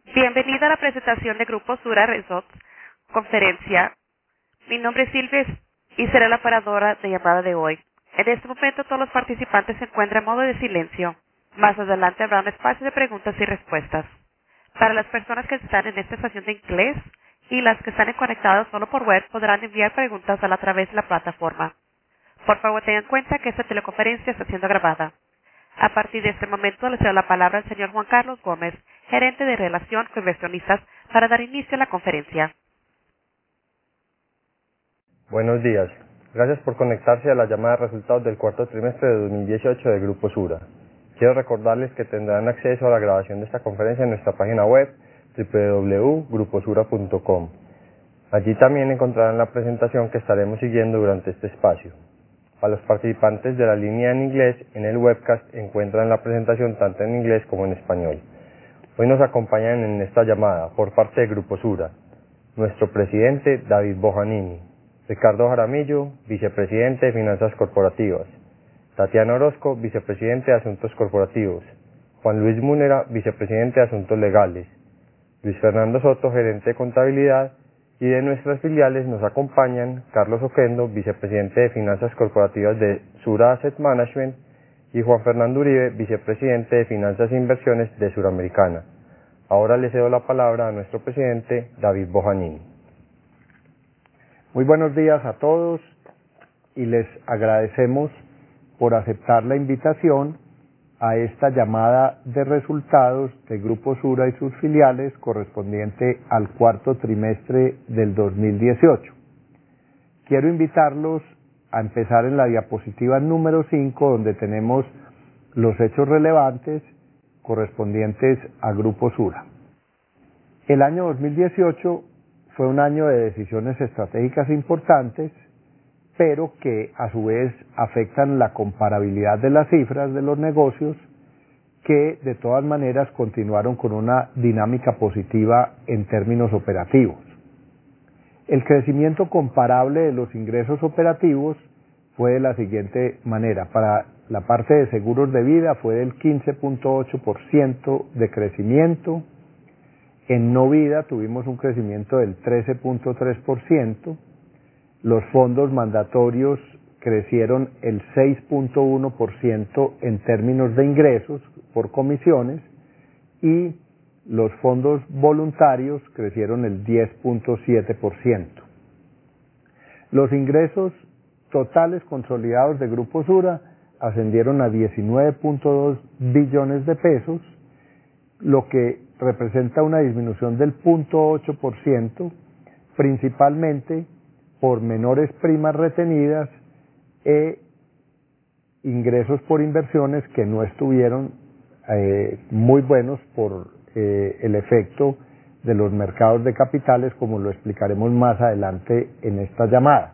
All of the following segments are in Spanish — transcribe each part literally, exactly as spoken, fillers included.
Bienvenida a la presentación de Grupo Sura Resorts Conferencia. Mi nombre es Silvia y seré la operadora de llamada de hoy. En este momento todos los participantes se encuentran en modo de silencio. Más adelante habrá un espacio de preguntas y respuestas. Para las personas que están en esta estación de inglés y las que están conectadas solo por web podrán enviar preguntas a, la, a través de la plataforma. Por favor tengan en cuenta que esta teleconferencia está siendo grabada. A partir de este momento le cedo la palabra al señor Juan Carlos Gómez, gerente de Relación con Inversionistas, para dar inicio a la conferencia. Buenos días. Gracias por conectarse a la llamada de resultados del cuarto trimestre de dos mil dieciocho de Grupo Sura. Quiero recordarles que tendrán acceso a la grabación de esta conferencia en nuestra página web doble u doble u doble u punto grupo sura punto com. Allí también encontrarán la presentación que estaremos siguiendo durante este espacio. Para los participantes de la línea en inglés, en el webcast encuentran la presentación tanto en inglés como en español. Hoy nos acompañan en esta llamada, por parte de Grupo Sura, nuestro presidente David Bojanini, Ricardo Jaramillo, vicepresidente de Finanzas Corporativas, Tatiana Orozco, vicepresidente de Asuntos Corporativos, Juan Luis Múnera, vicepresidente de Asuntos Legales, Luis Fernando Soto, gerente de Contabilidad, y de nuestras filiales nos acompañan Carlos Oquendo, vicepresidente de Finanzas Corporativas de Sura Asset Management, y Juan Fernando Uribe, vicepresidente de Finanzas e Inversiones de Suramericana. Ahora le cedo la palabra a nuestro presidente, David Bojanini. Muy buenos días a todos y les agradecemos por aceptar la invitación a esta llamada de resultados de Grupo Sura y sus filiales correspondiente al cuarto trimestre del dos mil dieciocho. Quiero invitarlos a empezar en la diapositiva número cinco, donde tenemos los hechos relevantes correspondientes a Grupo Sura. El año dos mil dieciocho fue un año de decisiones estratégicas importantes, pero que a su vez afectan la comparabilidad de las cifras de los negocios, que de todas maneras continuaron con una dinámica positiva en términos operativos. El crecimiento comparable de los ingresos operativos fue de la siguiente manera. Para la parte de seguros de vida fue del quince punto ocho por ciento de crecimiento. En no vida tuvimos un crecimiento del trece punto tres por ciento. Los fondos mandatorios crecieron el seis punto uno por ciento en términos de ingresos por comisiones, y los fondos voluntarios crecieron el diez punto siete por ciento. Los ingresos totales consolidados de Grupo Sura ascendieron a diecinueve punto dos billones de pesos, lo que representa una disminución del cero punto ocho por ciento, principalmente por menores primas retenidas e ingresos por inversiones que no estuvieron eh, muy buenos por eh, el efecto de los mercados de capitales, como lo explicaremos más adelante en esta llamada.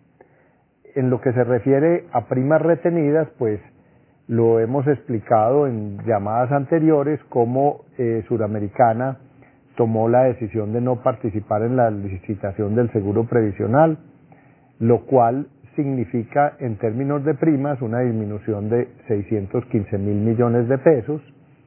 En lo que se refiere a primas retenidas, pues lo hemos explicado en llamadas anteriores, cómo eh, Suramericana tomó la decisión de no participar en la licitación del seguro previsional, lo cual significa en términos de primas una disminución de seiscientos quince mil millones de pesos.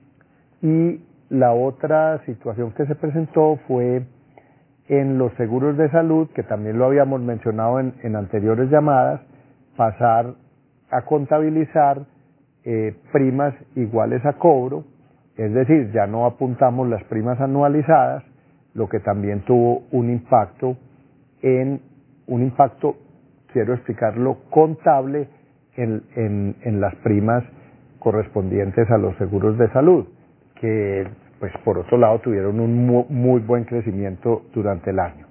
Y la otra situación que se presentó fue en los seguros de salud, que también lo habíamos mencionado en, en anteriores llamadas, pasar a contabilizar eh, primas iguales a cobro, es decir, ya no apuntamos las primas anualizadas, lo que también tuvo un impacto en un impacto, quiero explicarlo, contable en, en, en las primas correspondientes a los seguros de salud, que pues por otro lado tuvieron un muy, muy buen crecimiento durante el año.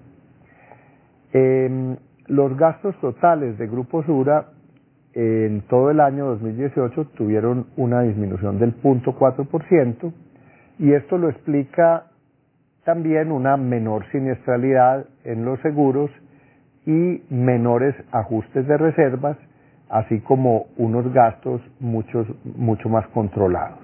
Eh, los gastos totales de Grupo Sura en todo el año dos mil dieciocho tuvieron una disminución del cero punto cuatro por ciento, y esto lo explica también una menor siniestralidad en los seguros y menores ajustes de reservas, así como unos gastos muchos, mucho más controlados.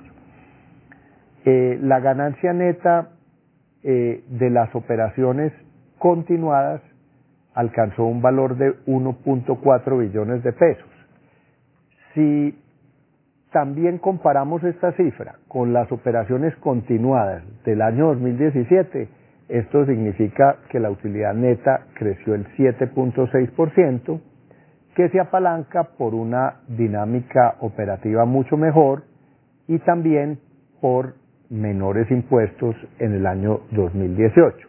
Eh, la ganancia neta eh, de las operaciones continuadas alcanzó un valor de uno punto cuatro billones de pesos. Si también comparamos esta cifra con las operaciones continuadas del año dos mil diecisiete, esto significa que la utilidad neta creció el siete punto seis por ciento, que se apalanca por una dinámica operativa mucho mejor y también por menores impuestos en el año dos mil dieciocho.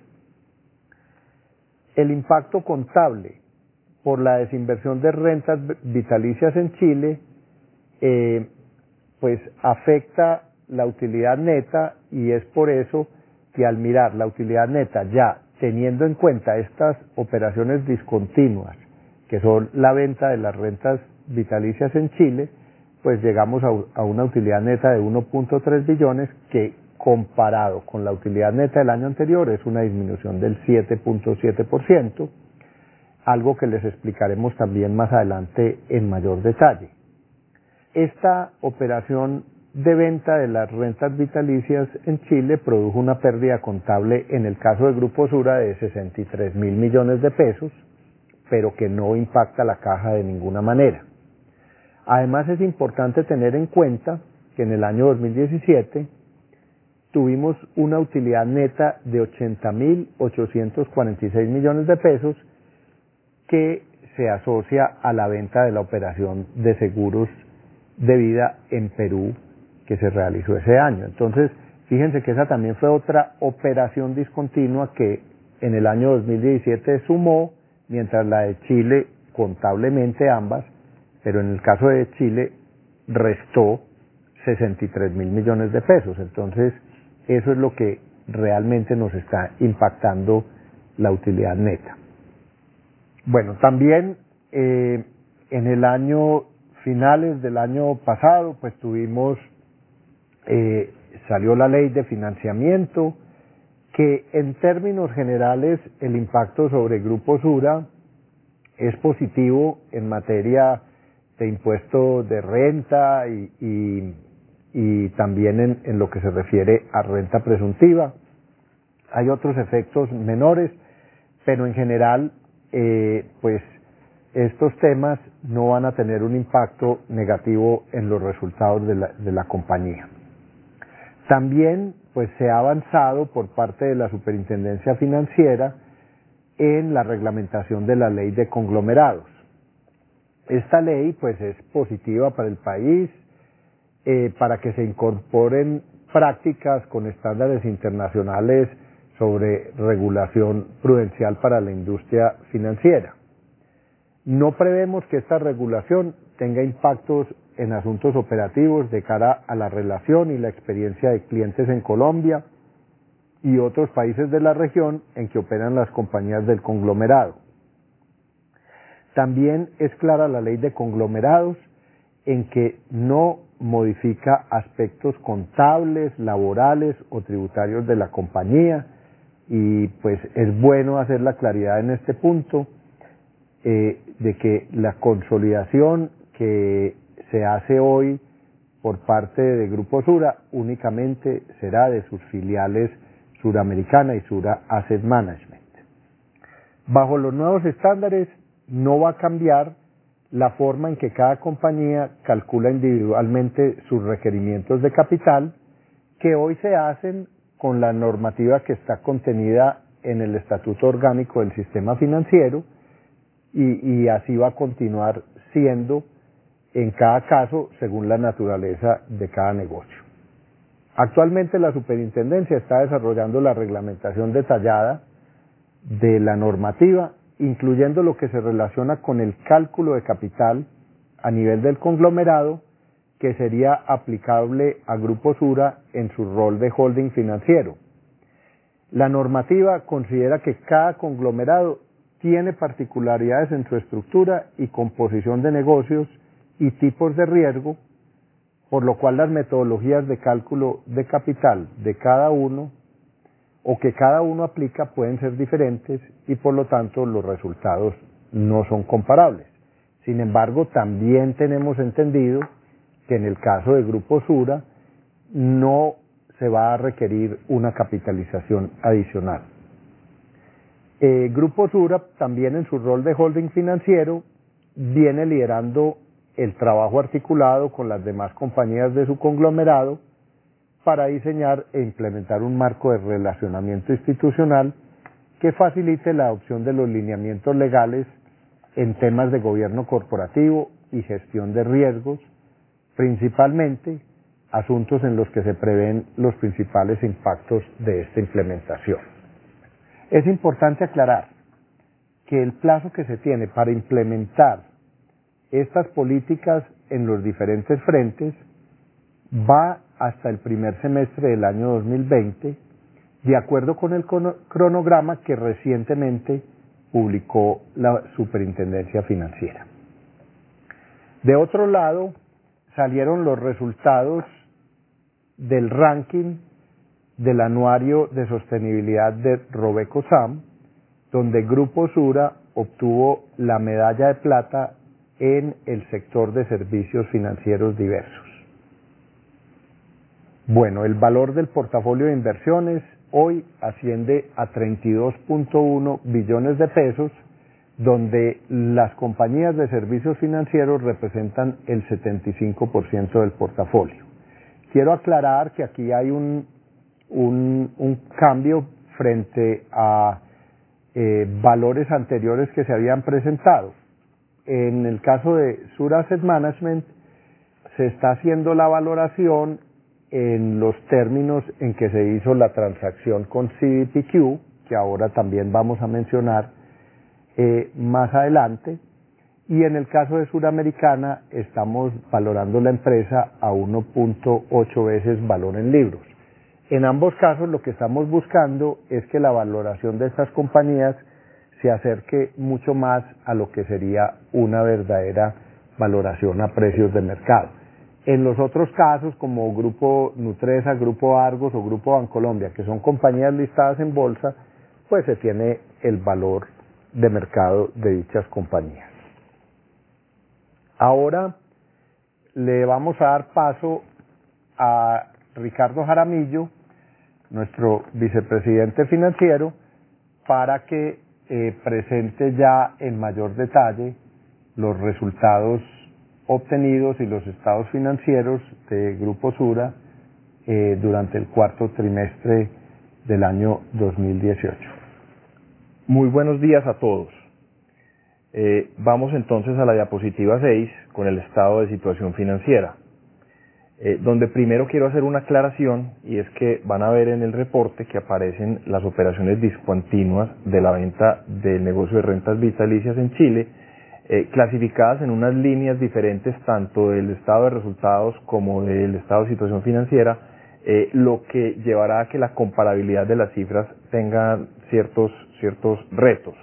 El impacto contable por la desinversión de rentas vitalicias en Chile eh, pues afecta la utilidad neta, y es por eso que al mirar la utilidad neta ya teniendo en cuenta estas operaciones discontinuas, que son la venta de las rentas vitalicias en Chile, pues llegamos a, a una utilidad neta de uno punto tres billones, que comparado con la utilidad neta del año anterior es una disminución del siete punto siete por ciento, algo que les explicaremos también más adelante en mayor detalle. Esta operación de venta de las rentas vitalicias en Chile produjo una pérdida contable en el caso de Grupo Sura de sesenta y tres mil millones de pesos, pero que no impacta la caja de ninguna manera. Además, es importante tener en cuenta que en el año dos mil diecisiete tuvimos una utilidad neta de ochenta mil ochocientos cuarenta y seis millones de pesos, que se asocia a la venta de la operación de seguros de vida en Perú que se realizó ese año. Entonces, fíjense que esa también fue otra operación discontinua que en el año dos mil diecisiete sumó, mientras la de Chile, contablemente ambas, pero en el caso de Chile restó sesenta y tres mil millones de pesos. Entonces, eso es lo que realmente nos está impactando la utilidad neta. Bueno, también eh, en el año, finales del año pasado, pues tuvimos, eh, salió la ley de financiamiento, que en términos generales el impacto sobre Grupo Sura es positivo en materia de impuesto de renta y, y, y también en, en lo que se refiere a renta presuntiva. Hay otros efectos menores, pero en general eh, pues estos temas no van a tener un impacto negativo en los resultados de la, de la compañía. También pues se ha avanzado por parte de la Superintendencia Financiera en la reglamentación de la ley de conglomerados. Esta ley pues es positiva para el país, eh, para que se incorporen prácticas con estándares internacionales sobre regulación prudencial para la industria financiera. No prevemos que esta regulación tenga impactos en asuntos operativos de cara a la relación y la experiencia de clientes en Colombia y otros países de la región en que operan las compañías del conglomerado. También es clara la ley de conglomerados en que no modifica aspectos contables, laborales o tributarios de la compañía, y pues es bueno hacer la claridad en este punto eh, de que la consolidación que se hace hoy por parte de Grupo Sura únicamente será de sus filiales Suramericana y Sura Asset Management. Bajo los nuevos estándares no va a cambiar la forma en que cada compañía calcula individualmente sus requerimientos de capital, que hoy se hacen con la normativa que está contenida en el Estatuto Orgánico del Sistema Financiero, y, y así va a continuar siendo en cada caso según la naturaleza de cada negocio. Actualmente la Superintendencia está desarrollando la reglamentación detallada de la normativa, incluyendo lo que se relaciona con el cálculo de capital a nivel del conglomerado, que sería aplicable a Grupo Sura en su rol de holding financiero. La normativa considera que cada conglomerado tiene particularidades en su estructura y composición de negocios y tipos de riesgo, por lo cual las metodologías de cálculo de capital de cada uno o que cada uno aplica pueden ser diferentes y por lo tanto los resultados no son comparables. Sin embargo, también tenemos entendido que en el caso de Grupo Sura no se va a requerir una capitalización adicional. Eh, Grupo Sura también en su rol de holding financiero viene liderando el trabajo articulado con las demás compañías de su conglomerado para diseñar e implementar un marco de relacionamiento institucional que facilite la adopción de los lineamientos legales en temas de gobierno corporativo y gestión de riesgos, principalmente asuntos en los que se prevén los principales impactos de esta implementación. Es importante aclarar que el plazo que se tiene para implementar estas políticas en los diferentes frentes va hasta el primer semestre del año dos mil veinte, de acuerdo con el cronograma que recientemente publicó la Superintendencia Financiera. De otro lado, salieron los resultados del ranking del anuario de sostenibilidad de RobecoSAM, donde Grupo Sura obtuvo la medalla de plata en el sector de servicios financieros diversos. Bueno, el valor del portafolio de inversiones hoy asciende a treinta y dos punto uno billones de pesos, donde las compañías de servicios financieros representan el setenta y cinco por ciento del portafolio. Quiero aclarar que aquí hay un, un, un cambio frente a eh, valores anteriores que se habían presentado. En el caso de Sura Asset Management, se está haciendo la valoración en los términos en que se hizo la transacción con C D P Q, que ahora también vamos a mencionar eh, más adelante, y en el caso de Suramericana estamos valorando la empresa a uno punto ocho veces valor en libros. En ambos casos lo que estamos buscando es que la valoración de estas compañías se acerque mucho más a lo que sería una verdadera valoración a precios de mercado. En los otros casos, como Grupo Nutresa, Grupo Argos o Grupo Bancolombia, que son compañías listadas en bolsa, pues se tiene el valor de mercado de dichas compañías. Ahora le vamos a dar paso a Ricardo Jaramillo, nuestro vicepresidente financiero, para que eh, presente ya en mayor detalle los resultados obtenidos y los estados financieros de Grupo Sura eh, durante el cuarto trimestre del año dos mil dieciocho. Muy buenos días a todos. Eh, vamos entonces a la diapositiva seis con el estado de situación financiera, eh, donde primero quiero hacer una aclaración, y es que van a ver en el reporte que aparecen las operaciones discontinuas de la venta del negocio de rentas vitalicias en Chile, Eh, clasificadas en unas líneas diferentes tanto del estado de resultados como del estado de situación financiera, eh, lo que llevará a que la comparabilidad de las cifras tenga ciertos, ciertos retos.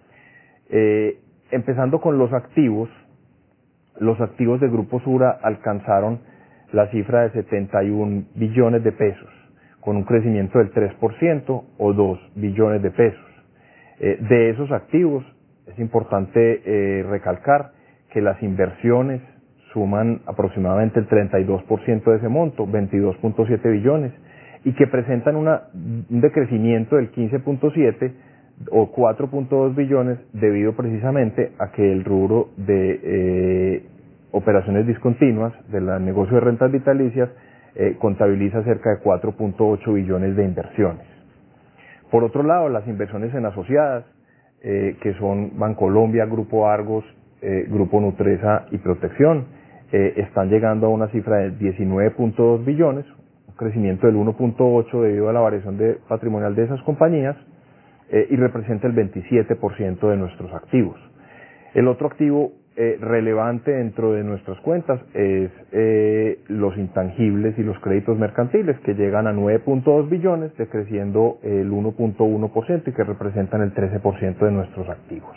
Eh, empezando con los activos, los activos de Grupo Sura alcanzaron la cifra de setenta y un billones de pesos, con un crecimiento del tres por ciento o dos billones de pesos. Eh, de esos activos, es importante eh, recalcar que las inversiones suman aproximadamente el treinta y dos por ciento de ese monto, veintidós punto siete billones, y que presentan una, un decrecimiento del quince punto siete o cuatro punto dos billones debido precisamente a que el rubro de eh, operaciones discontinuas del negocio de rentas vitalicias eh, contabiliza cerca de cuatro punto ocho billones de inversiones. Por otro lado, las inversiones en asociadas, Eh, que son Bancolombia, Grupo Argos, eh, Grupo Nutresa y Protección, eh, están llegando a una cifra de diecinueve punto dos billones, un crecimiento del uno punto ocho debido a la variación de, patrimonial de esas compañías, eh, y representa el veintisiete por ciento de nuestros activos. El otro activo eh, relevante dentro de nuestras cuentas es eh, los intangibles y los créditos mercantiles, que llegan a nueve punto dos billones, decreciendo el uno punto uno por ciento y que representan el trece por ciento de nuestros activos.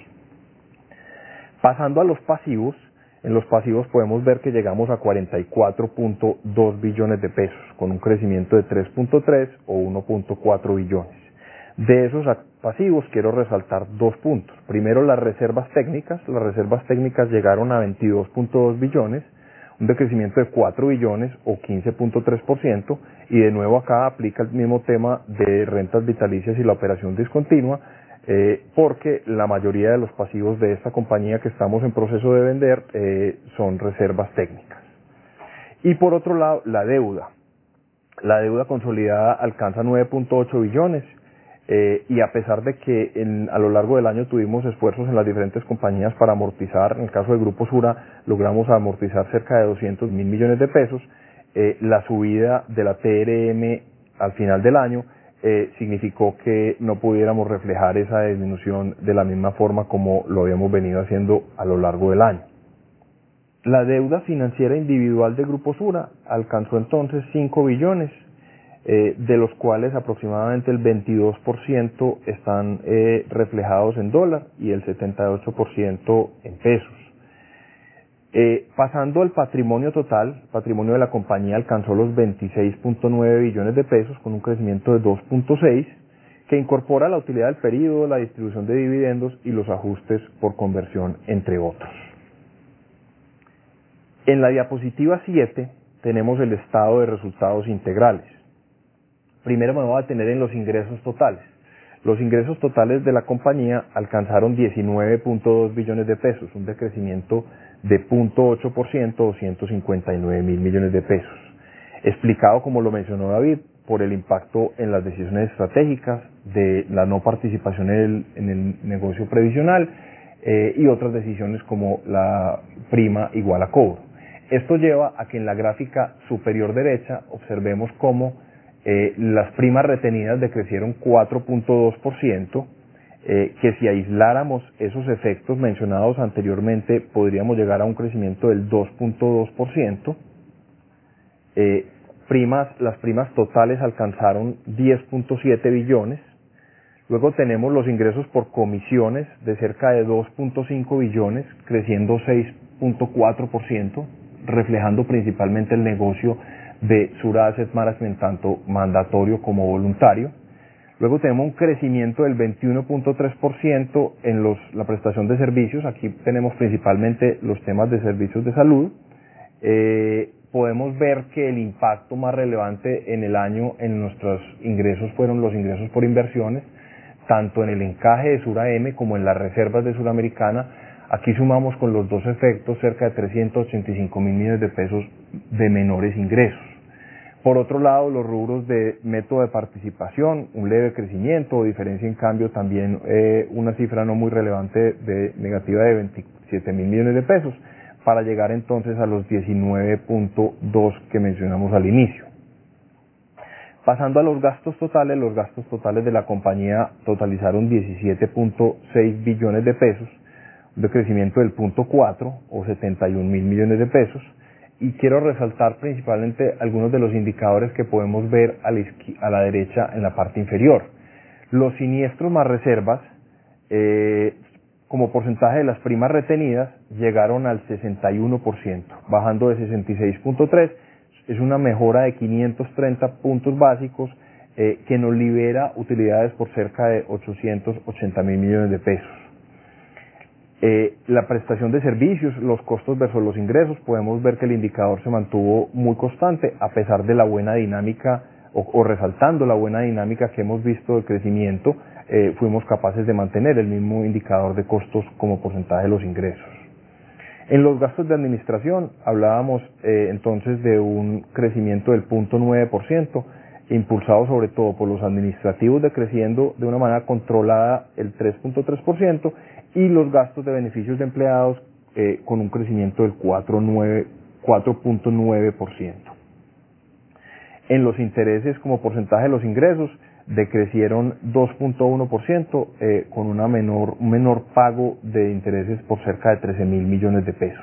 Pasando a los pasivos, en los pasivos podemos ver que llegamos a cuarenta y cuatro punto dos billones de pesos, con un crecimiento de tres punto tres o uno punto cuatro billones. De esos pasivos quiero resaltar dos puntos. Primero, las reservas técnicas. Las reservas técnicas llegaron a veintidós punto dos billones, un decrecimiento de cuatro billones o quince punto tres por ciento, y de nuevo acá aplica el mismo tema de rentas vitalicias y la operación discontinua, eh, porque la mayoría de los pasivos de esta compañía que estamos en proceso de vender eh, son reservas técnicas. Y por otro lado, la deuda. La deuda consolidada alcanza nueve punto ocho billones eh, y a pesar de que en, a lo largo del año tuvimos esfuerzos en las diferentes compañías para amortizar, en el caso del Grupo Sura logramos amortizar cerca de doscientos mil millones de pesos, eh, la subida de la T R M al final del año eh, significó que no pudiéramos reflejar esa disminución de la misma forma como lo habíamos venido haciendo a lo largo del año. La deuda financiera individual de Grupo Sura alcanzó entonces cinco billones, eh, de los cuales aproximadamente el veintidós por ciento están eh, reflejados en dólar y el setenta y ocho por ciento en pesos. Eh, pasando al patrimonio total, el patrimonio de la compañía alcanzó los veintiséis punto nueve billones de pesos con un crecimiento de dos punto seis, que incorpora la utilidad del periodo, la distribución de dividendos y los ajustes por conversión, entre otros. En la diapositiva siete tenemos el estado de resultados integrales. Primero me voy a detener en los ingresos totales. Los ingresos totales de la compañía alcanzaron diecinueve punto dos billones de pesos, un decrecimiento de cero punto ocho por ciento o ciento cincuenta y nueve mil millones de pesos. Explicado, como lo mencionó David, por el impacto en las decisiones estratégicas de la no participación en el, en el negocio previsional eh, y otras decisiones como la prima igual a cobro. Esto lleva a que en la gráfica superior derecha observemos cómo eh, las primas retenidas decrecieron cuatro punto dos por ciento, eh, que si aisláramos esos efectos mencionados anteriormente podríamos llegar a un crecimiento del dos punto dos por ciento. Eh, primas, las primas totales alcanzaron diez punto siete billones. Luego tenemos los ingresos por comisiones de cerca de dos punto cinco billones, creciendo seis punto cuatro por ciento, reflejando principalmente el negocio de Sura Asset Management, tanto mandatorio como voluntario. Luego tenemos un crecimiento del veintiuno punto tres por ciento en los, la prestación de servicios. Aquí tenemos principalmente los temas de servicios de salud. Eh, podemos ver que el impacto más relevante en el año en nuestros ingresos fueron los ingresos por inversiones, tanto en el encaje de Sura M como en las reservas de Suramericana. Aquí sumamos con los dos efectos cerca de trescientos ochenta y cinco mil millones de pesos de menores ingresos. Por otro lado, los rubros de método de participación, un leve crecimiento o diferencia en cambio, también eh, una cifra no muy relevante de negativa de veintisiete mil millones de pesos, para llegar entonces a los diecinueve punto dos que mencionamos al inicio. Pasando a los gastos totales, los gastos totales de la compañía totalizaron diecisiete punto seis billones de pesos, un decrecimiento del punto cuatro o setenta y un mil millones de pesos, y quiero resaltar principalmente algunos de los indicadores que podemos ver a la, a la derecha en la parte inferior. Los siniestros más reservas, eh, como porcentaje de las primas retenidas, llegaron al sesenta y uno por ciento, bajando de sesenta y seis punto tres por ciento. Es una mejora de quinientos treinta puntos básicos eh, que nos libera utilidades por cerca de ochocientos ochenta mil millones de pesos. Eh, la prestación de servicios, los costos versus los ingresos, podemos ver que el indicador se mantuvo muy constante a pesar de la buena dinámica o, o resaltando la buena dinámica que hemos visto de crecimiento, eh, fuimos capaces de mantener el mismo indicador de costos como porcentaje de los ingresos. En los gastos de administración hablábamos eh, entonces de un crecimiento del cero punto nueve por ciento, impulsado sobre todo por los administrativos decreciendo de una manera controlada el tres punto tres por ciento y los gastos de beneficios de empleados eh, con un crecimiento del cuatro punto nueve por ciento. En los intereses como porcentaje de los ingresos decrecieron dos punto uno por ciento eh, con una menor, un menor pago de intereses por cerca de trece mil millones de pesos.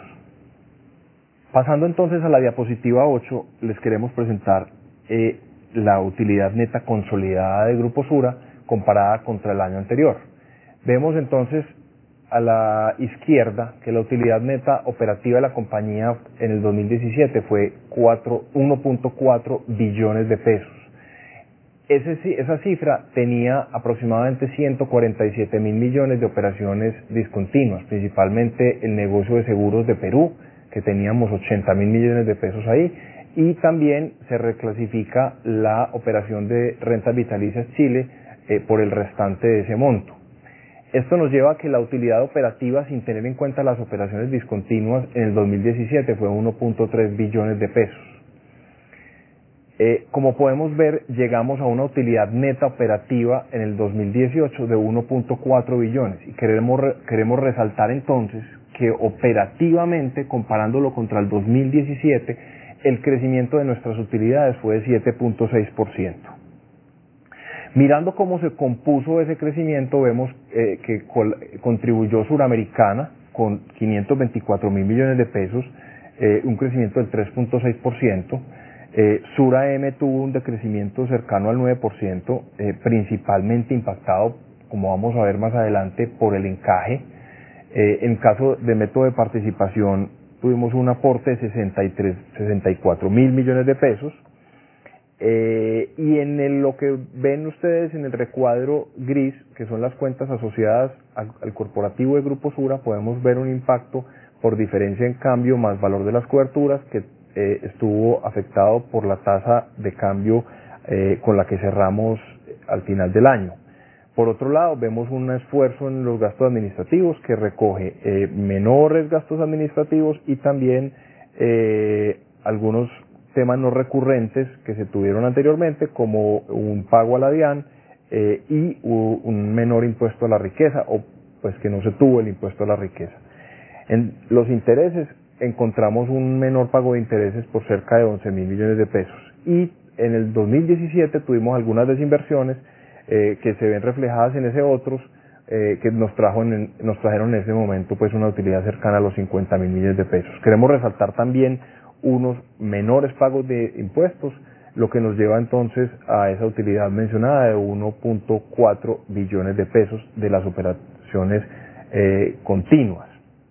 Pasando entonces a la diapositiva ocho, les queremos presentar eh, la utilidad neta consolidada de Grupo Sura comparada contra el año anterior. Vemos entonces a la izquierda que la utilidad neta operativa de la compañía en el dos mil diecisiete fue uno punto cuatro billones de pesos. Ese, esa cifra tenía aproximadamente ciento cuarenta y siete mil millones de operaciones discontinuas, principalmente el negocio de seguros de Perú, que teníamos ochenta mil millones de pesos ahí, y también se reclasifica la operación de rentas vitalicias Chile eh, por el restante de ese monto. Esto nos lleva a que la utilidad operativa, sin tener en cuenta las operaciones discontinuas, en el dos mil diecisiete fue uno punto tres billones de pesos. Eh, como podemos ver, llegamos a una utilidad neta operativa en el dos mil dieciocho de uno punto cuatro billones y queremos, queremos resaltar entonces que operativamente, comparándolo contra el dos mil diecisiete, el crecimiento de nuestras utilidades fue de siete punto seis por ciento. Mirando cómo se compuso ese crecimiento, vemos eh, que col contribuyó Suramericana con quinientos veinticuatro mil millones de pesos, eh, un crecimiento del tres punto seis por ciento. Eh, Sura M tuvo un decrecimiento cercano al nueve por ciento, eh, principalmente impactado, como vamos a ver más adelante, por el encaje. Eh, en caso de método de participación, tuvimos un aporte de sesenta y tres, sesenta y cuatro mil millones de pesos. Eh, y en el, lo que ven ustedes en el recuadro gris, que son las cuentas asociadas al, al corporativo de Grupo Sura, podemos ver un impacto por diferencia en cambio más valor de las coberturas que eh, estuvo afectado por la tasa de cambio eh, con la que cerramos al final del año. Por otro lado, vemos un esfuerzo en los gastos administrativos que recoge eh, menores gastos administrativos y también eh, algunos temas no recurrentes que se tuvieron anteriormente, como un pago a la DIAN eh, y un menor impuesto a la riqueza, o pues que no se tuvo el impuesto a la riqueza. En los intereses encontramos un menor pago de intereses por cerca de once mil millones de pesos, y en el dos mil diecisiete tuvimos algunas desinversiones eh, que se ven reflejadas en ese otros, eh, que nos, trajo en, nos trajeron en ese momento pues una utilidad cercana a los cincuenta mil millones de pesos. Queremos resaltar también unos menores pagos de impuestos, lo que nos lleva entonces a esa utilidad mencionada de uno punto cuatro billones de pesos de las operaciones eh, continuas.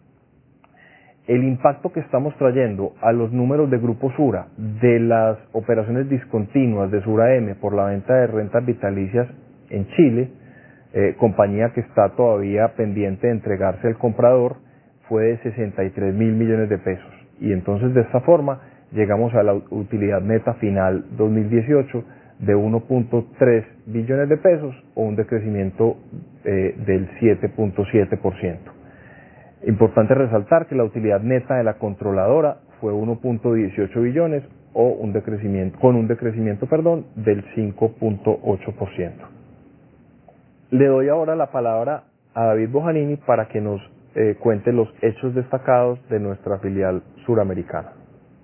El impacto que estamos trayendo a los números de Grupo Sura de las operaciones discontinuas de Sura M por la venta de rentas vitalicias en Chile, eh, compañía que está todavía pendiente de entregarse al comprador, fue de sesenta y tres mil millones de pesos. Y entonces de esta forma llegamos a la utilidad neta final dos mil dieciocho de uno punto tres billones de pesos, o un decrecimiento eh, del siete punto siete por ciento. Importante resaltar que la utilidad neta de la controladora fue uno punto dieciocho billones, o un decrecimiento, con un decrecimiento perdón, del cinco punto ocho por ciento. Le doy ahora la palabra a David Bojanini para que nos eh, cuente los hechos destacados de nuestra filial suramericana.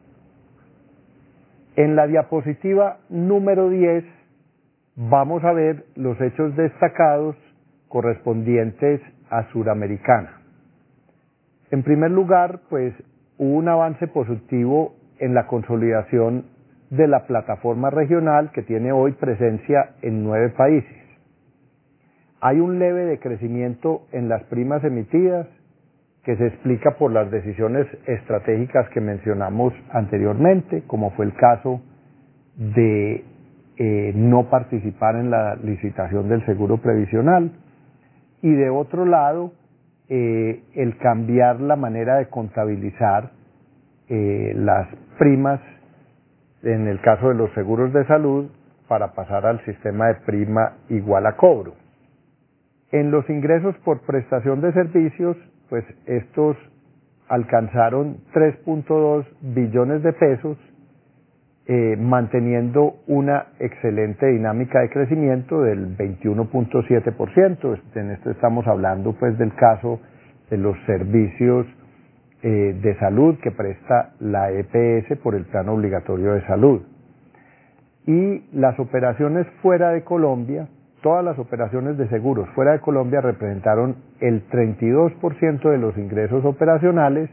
En la diapositiva número diez vamos a ver los hechos destacados correspondientes a Suramericana. En primer lugar, pues hubo un avance positivo en la consolidación de la plataforma regional, que tiene hoy presencia en nueve países. Hay un leve decrecimiento en las primas emitidas, que se explica por las decisiones estratégicas que mencionamos anteriormente, como fue el caso de eh, no participar en la licitación del seguro previsional, y de otro lado, eh, el cambiar la manera de contabilizar eh, las primas en el caso de los seguros de salud para pasar al sistema de prima igual a cobro. En los ingresos por prestación de servicios, pues estos alcanzaron tres punto dos billones de pesos, eh, manteniendo una excelente dinámica de crecimiento del veintiuno punto siete por ciento. En esto estamos hablando pues del caso de los servicios eh, de salud que presta la E P S por el Plan Obligatorio de Salud. Y las operaciones fuera de Colombia, todas las operaciones de seguros fuera de Colombia representaron el treinta y dos por ciento de los ingresos operacionales,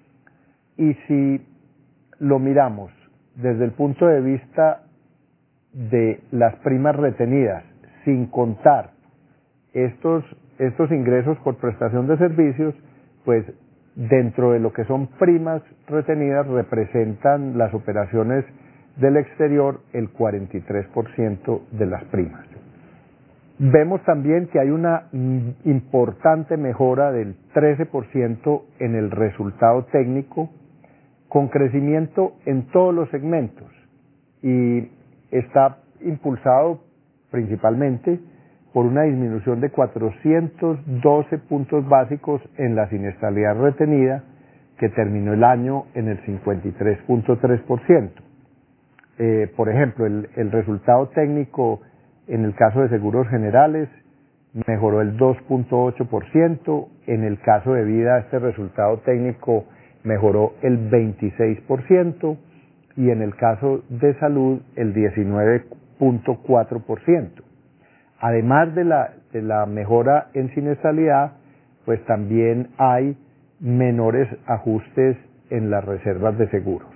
y si lo miramos desde el punto de vista de las primas retenidas, sin contar estos, estos ingresos por prestación de servicios, pues dentro de lo que son primas retenidas representan las operaciones del exterior el cuarenta y tres por ciento de las primas. Vemos también que hay una importante mejora del trece por ciento en el resultado técnico, con crecimiento en todos los segmentos, y está impulsado principalmente por una disminución de cuatrocientos doce puntos básicos en la siniestralidad retenida, que terminó el año en el cincuenta y tres punto tres por ciento. Eh, por ejemplo, el, el resultado técnico en el caso de seguros generales mejoró el dos punto ocho por ciento, en el caso de vida este resultado técnico mejoró el veintiséis por ciento y en el caso de salud el diecinueve punto cuatro por ciento. Además de la, de la mejora en siniestralidad, pues también hay menores ajustes en las reservas de seguros.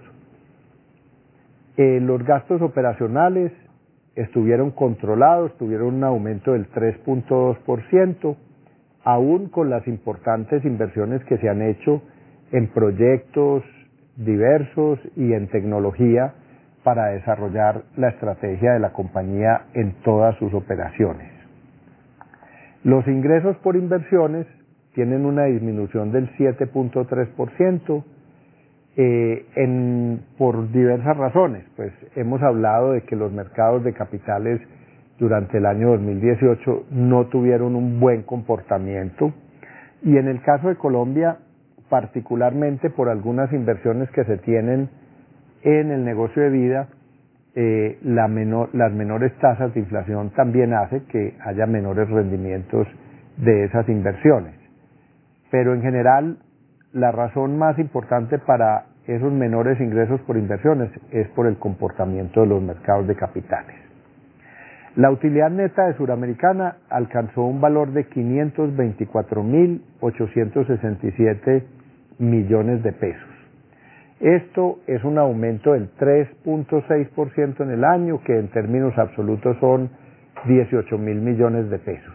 Eh, los gastos operacionales estuvieron controlados, tuvieron un aumento del tres punto dos por ciento, aún con las importantes inversiones que se han hecho en proyectos diversos y en tecnología para desarrollar la estrategia de la compañía en todas sus operaciones. Los ingresos por inversiones tienen una disminución del siete punto tres por ciento eh, en, por diversas razones. Pues hemos hablado de que los mercados de capitales durante el año dos mil dieciocho no tuvieron un buen comportamiento y en el caso de Colombia, particularmente por algunas inversiones que se tienen en el negocio de vida, eh, la menor, las menores tasas de inflación también hace que haya menores rendimientos de esas inversiones. Pero en general, la razón más importante para esos menores ingresos por inversiones es por el comportamiento de los mercados de capitales. La utilidad neta de Suramericana alcanzó un valor de quinientos veinticuatro mil ochocientos sesenta y siete millones de pesos. Esto es un aumento del tres punto seis por ciento en el año, que en términos absolutos son dieciocho mil millones de pesos.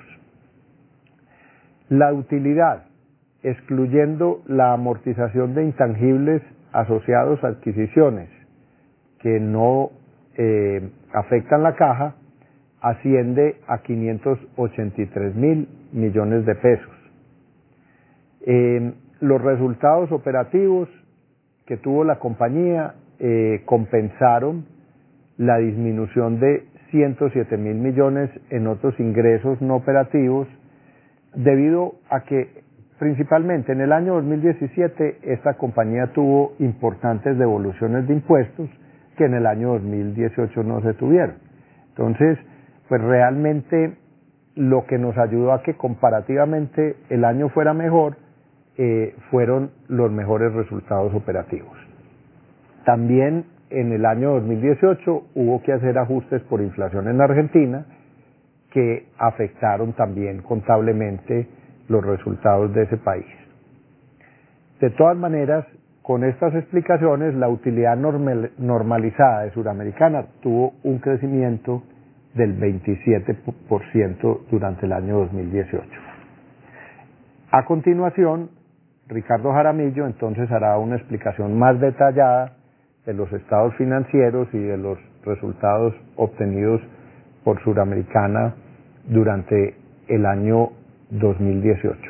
La utilidad, excluyendo la amortización de intangibles asociados a adquisiciones que no eh, afectan la caja, asciende a quinientos ochenta y tres mil millones de pesos. Eh, los resultados operativos que tuvo la compañía eh, compensaron la disminución de ciento siete mil millones en otros ingresos no operativos, debido a que principalmente en el año dos mil diecisiete esta compañía tuvo importantes devoluciones de impuestos que en el año dos mil dieciocho no se tuvieron. Entonces, pues realmente lo que nos ayudó a que comparativamente el año fuera mejor eh, fueron los mejores resultados operativos. También en el año dos mil dieciocho hubo que hacer ajustes por inflación en Argentina que afectaron también contablemente los resultados de ese país. De todas maneras, con estas explicaciones, la utilidad normal, normalizada de Suramericana tuvo un crecimiento del veintisiete por ciento durante el año dos mil dieciocho. A continuación, Ricardo Jaramillo entonces hará una explicación más detallada de los estados financieros y de los resultados obtenidos por Suramericana durante el año dos mil dieciocho.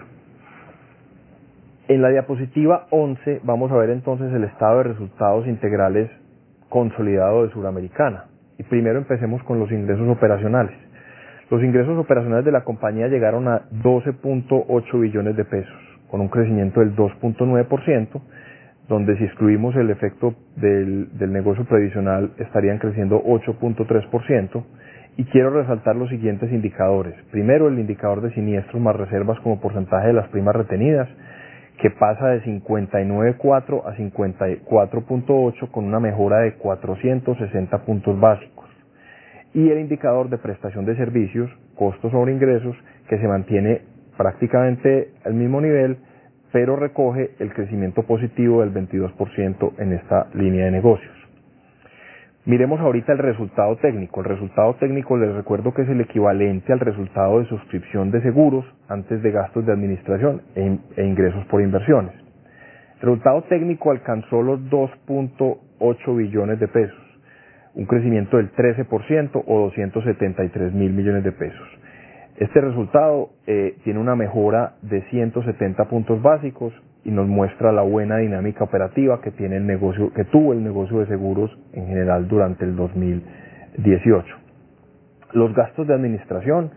En la diapositiva once vamos a ver entonces el estado de resultados integrales consolidado de Suramericana. Y primero empecemos con los ingresos operacionales. Los ingresos operacionales de la compañía llegaron a doce punto ocho billones de pesos, con un crecimiento del dos punto nueve por ciento, donde si excluimos el efecto del, del negocio previsional estarían creciendo ocho punto tres por ciento. Y quiero resaltar los siguientes indicadores. Primero, el indicador de siniestros más reservas como porcentaje de las primas retenidas, que pasa de cincuenta y nueve punto cuatro a cincuenta y cuatro punto ocho, con una mejora de cuatrocientos sesenta puntos básicos. Y el indicador de prestación de servicios, costos sobre ingresos, que se mantiene prácticamente al mismo nivel, pero recoge el crecimiento positivo del veintidós por ciento en esta línea de negocios. Miremos ahorita el resultado técnico. El resultado técnico les recuerdo que es el equivalente al resultado de suscripción de seguros antes de gastos de administración e, e ingresos por inversiones. El resultado técnico alcanzó los dos punto ocho billones de pesos, un crecimiento del trece por ciento o doscientos setenta y tres mil millones de pesos. Este resultado eh, tiene una mejora de ciento setenta puntos básicos y nos muestra la buena dinámica operativa que tiene el negocio, que tuvo el negocio de seguros en general durante el dos mil dieciocho. Los gastos de administración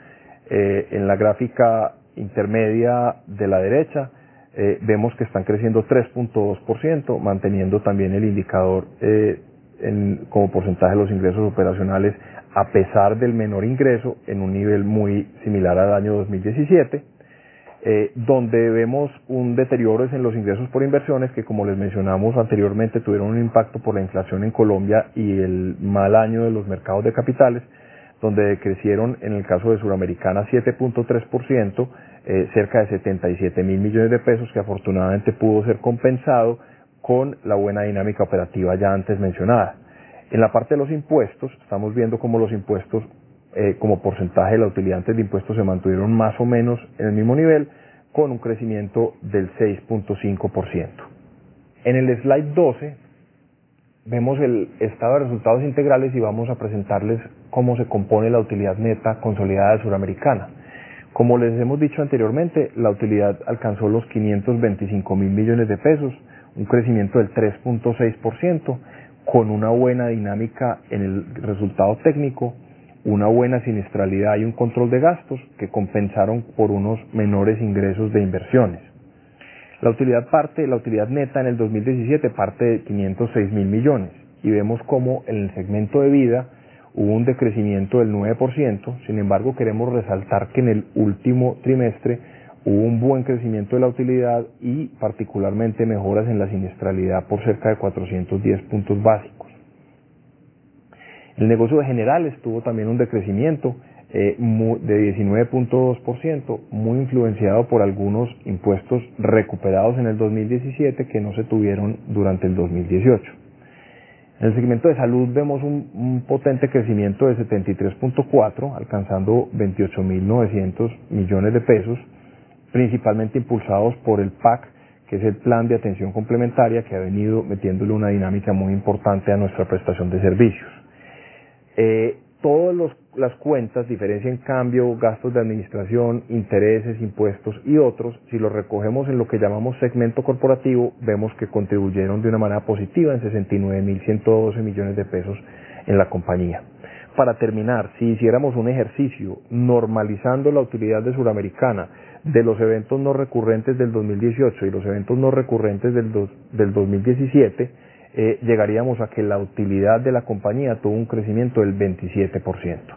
Eh, en la gráfica intermedia de la derecha eh, vemos que están creciendo tres punto dos por ciento, manteniendo también el indicador eh, en, como porcentaje de los ingresos operacionales a pesar del menor ingreso en un nivel muy similar al año dos mil diecisiete. Eh, donde vemos un deterioro es en los ingresos por inversiones que, como les mencionamos anteriormente, tuvieron un impacto por la inflación en Colombia y el mal año de los mercados de capitales, donde decrecieron en el caso de Suramericana siete punto tres por ciento, eh, cerca de setenta y siete mil millones de pesos, que afortunadamente pudo ser compensado con la buena dinámica operativa ya antes mencionada. En la parte de los impuestos, estamos viendo cómo los impuestos Eh, como porcentaje de la utilidad antes de impuestos se mantuvieron más o menos en el mismo nivel, con un crecimiento del seis punto cinco por ciento. En el slide doce vemos el estado de resultados integrales y vamos a presentarles cómo se compone la utilidad neta consolidada de Suramericana. Como les hemos dicho anteriormente, la utilidad alcanzó los quinientos veinticinco mil millones de pesos, un crecimiento del tres punto seis por ciento, con una buena dinámica en el resultado técnico, una buena siniestralidad y un control de gastos que compensaron por unos menores ingresos de inversiones. La utilidad parte, la utilidad neta en el dos mil diecisiete parte de quinientos seis mil millones y vemos como en el segmento de vida hubo un decrecimiento del nueve por ciento, sin embargo queremos resaltar que en el último trimestre hubo un buen crecimiento de la utilidad y particularmente mejoras en la siniestralidad por cerca de cuatrocientos diez puntos básicos. El negocio de generales tuvo también un decrecimiento eh, muy, de diecinueve punto dos por ciento, muy influenciado por algunos impuestos recuperados en el dos mil diecisiete que no se tuvieron durante el dos mil dieciocho. En el segmento de salud vemos un, un potente crecimiento de setenta y tres punto cuatro, alcanzando veintiocho mil novecientos millones de pesos, principalmente impulsados por el P A C, que es el Plan de Atención Complementaria, que ha venido metiéndole una dinámica muy importante a nuestra prestación de servicios. Eh, todas los, las cuentas, diferencia en cambio, gastos de administración, intereses, impuestos y otros, si los recogemos en lo que llamamos segmento corporativo, vemos que contribuyeron de una manera positiva en sesenta y nueve mil ciento doce millones de pesos en la compañía. Para terminar, si hiciéramos un ejercicio normalizando la utilidad de Suramericana de los eventos no recurrentes del dos mil dieciocho y los eventos no recurrentes del, dos, del dos mil diecisiete, Eh, llegaríamos a que la utilidad de la compañía tuvo un crecimiento del veintisiete por ciento.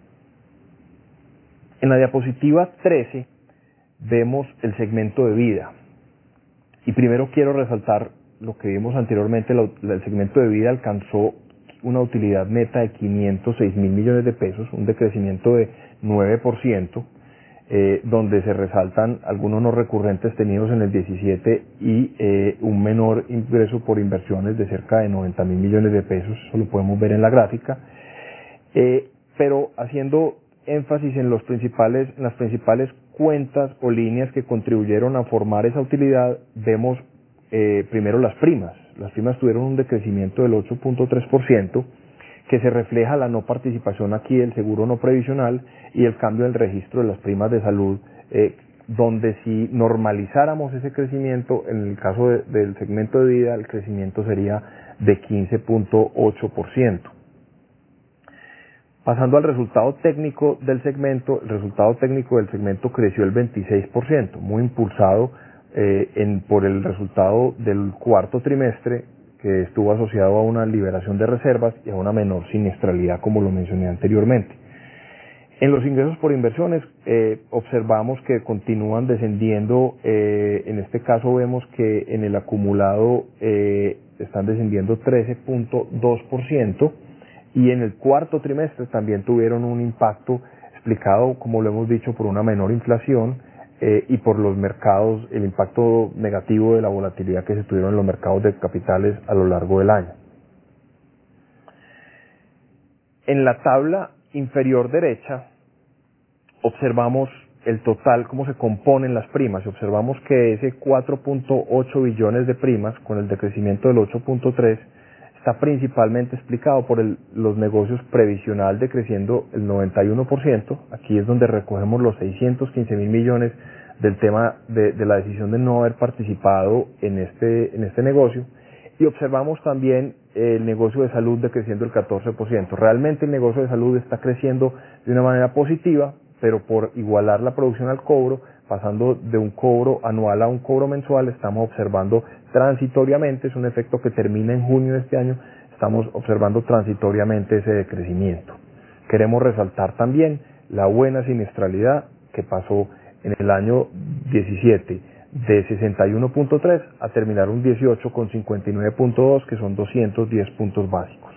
En la diapositiva trece vemos el segmento de vida. Y primero quiero resaltar lo que vimos anteriormente, la, el segmento de vida alcanzó una utilidad neta de quinientos seis mil millones de pesos, un decrecimiento de nueve por ciento, Eh, donde se resaltan algunos no recurrentes tenidos en el diecisiete y eh, un menor ingreso por inversiones de cerca de noventa mil millones de pesos, eso lo podemos ver en la gráfica, eh, pero haciendo énfasis en, los principales, en las principales cuentas o líneas que contribuyeron a formar esa utilidad, vemos eh, primero las primas. Las primas tuvieron un decrecimiento del ocho punto tres por ciento, que se refleja la no participación aquí del seguro no previsional y el cambio del registro de las primas de salud, eh, donde si normalizáramos ese crecimiento, en el caso de, del segmento de vida, el crecimiento sería de quince punto ocho por ciento. Pasando al resultado técnico del segmento, el resultado técnico del segmento creció el veintiséis por ciento, muy impulsado eh, en, por el resultado del cuarto trimestre, que estuvo asociado a una liberación de reservas y a una menor siniestralidad, como lo mencioné anteriormente. En los ingresos por inversiones eh, observamos que continúan descendiendo, eh, en este caso vemos que en el acumulado eh, están descendiendo trece punto dos por ciento y en el cuarto trimestre también tuvieron un impacto explicado, como lo hemos dicho, por una menor inflación, Eh, y por los mercados, el impacto negativo de la volatilidad que se tuvieron en los mercados de capitales a lo largo del año. En la tabla inferior derecha observamos el total, cómo se componen las primas, y observamos que ese cuatro punto ocho billones de primas, con el decrecimiento del ocho punto tres, está principalmente explicado por el, los negocios previsional decreciendo el noventa y uno por ciento. Aquí es donde recogemos los seiscientos quince mil millones del tema de, de la decisión de no haber participado en este, en este negocio. Y observamos también el negocio de salud decreciendo el catorce por ciento. Realmente el negocio de salud está creciendo de una manera positiva, pero por igualar la producción al cobro, pasando de un cobro anual a un cobro mensual, estamos observando transitoriamente, es un efecto que termina en junio de este año, estamos observando transitoriamente ese decrecimiento. Queremos resaltar también la buena siniestralidad que pasó en el año diecisiete de sesenta y uno punto tres a terminar un dieciocho con cincuenta y nueve punto dos, que son doscientos diez puntos básicos.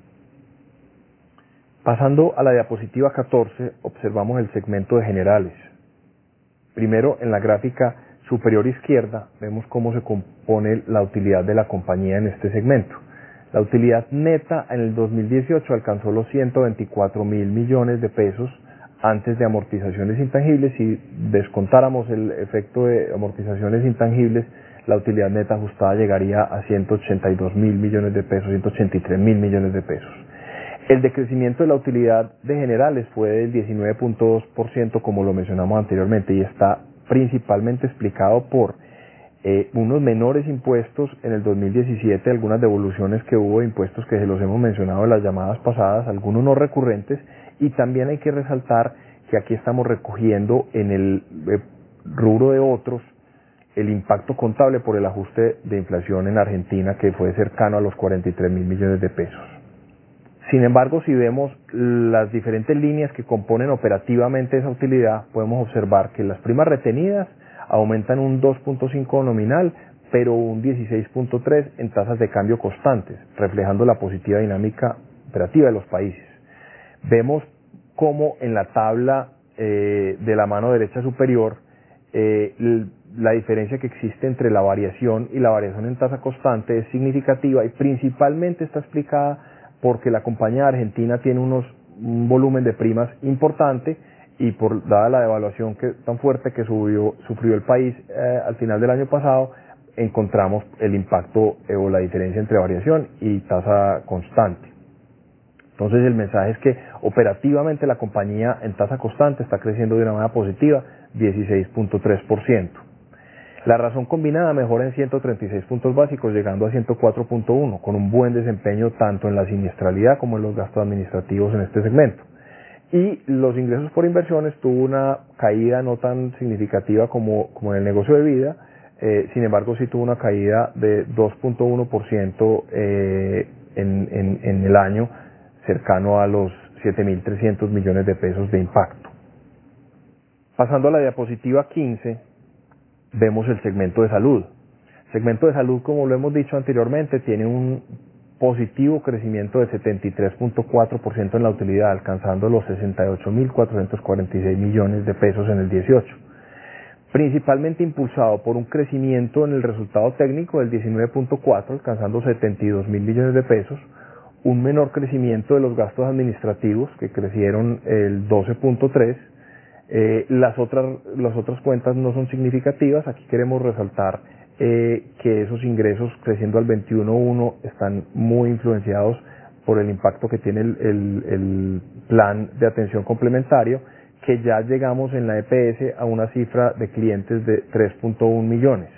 Pasando a la diapositiva catorce, observamos el segmento de generales. Primero, en la gráfica superior izquierda, vemos cómo se compone la utilidad de la compañía en este segmento. La utilidad neta en el dos mil dieciocho alcanzó los ciento veinticuatro mil millones de pesos antes de amortizaciones intangibles. Si descontáramos el efecto de amortizaciones intangibles, la utilidad neta ajustada llegaría a ciento ochenta y dos mil millones de pesos, ciento ochenta y tres mil millones de pesos. El decrecimiento de la utilidad de generales fue del diecinueve punto dos por ciento, como lo mencionamos anteriormente, y está principalmente explicado por eh, unos menores impuestos en el dos mil diecisiete, algunas devoluciones que hubo de impuestos que se los hemos mencionado en las llamadas pasadas, algunos no recurrentes, y también hay que resaltar que aquí estamos recogiendo en el eh, rubro de otros el impacto contable por el ajuste de inflación en Argentina, que fue cercano a los cuarenta y tres mil millones de pesos. Sin embargo, si vemos las diferentes líneas que componen operativamente esa utilidad, podemos observar que las primas retenidas aumentan un dos punto cinco nominal, pero un dieciséis punto tres en tasas de cambio constantes, reflejando la positiva dinámica operativa de los países. Vemos cómo en la tabla eh, de la mano derecha superior, eh, la diferencia que existe entre la variación y la variación en tasa constante es significativa y principalmente está explicada porque la compañía argentina tiene unos, un volumen de primas importante y por dada la devaluación que, tan fuerte que subió, sufrió el país eh, al final del año pasado, encontramos el impacto eh, o la diferencia entre variación y tasa constante. Entonces el mensaje es que operativamente la compañía en tasa constante está creciendo de una manera positiva, dieciséis punto tres por ciento. La razón combinada mejora en ciento treinta y seis puntos básicos, llegando a ciento cuatro punto uno, con un buen desempeño tanto en la siniestralidad como en los gastos administrativos en este segmento. Y los ingresos por inversiones tuvo una caída no tan significativa como, como en el negocio de vida, eh, sin embargo sí tuvo una caída de dos punto uno por ciento eh, en, en, en el año, cercano a los siete mil trescientos millones de pesos de impacto. Pasando a la diapositiva quince, vemos el segmento de salud. El segmento de salud, como lo hemos dicho anteriormente, tiene un positivo crecimiento de setenta y tres punto cuatro por ciento en la utilidad, alcanzando los sesenta y ocho mil cuatrocientos cuarenta y seis millones de pesos en el dieciocho. Principalmente impulsado por un crecimiento en el resultado técnico del diecinueve punto cuatro, alcanzando setenta y dos mil millones de pesos, un menor crecimiento de los gastos administrativos, que crecieron el doce punto tres. Eh, las otras las otras cuentas no son significativas. Aquí queremos resaltar eh, que esos ingresos creciendo al veintiuno punto uno están muy influenciados por el impacto que tiene el, el, el plan de atención complementario, que ya llegamos en la E P S a una cifra de clientes de tres punto uno millones.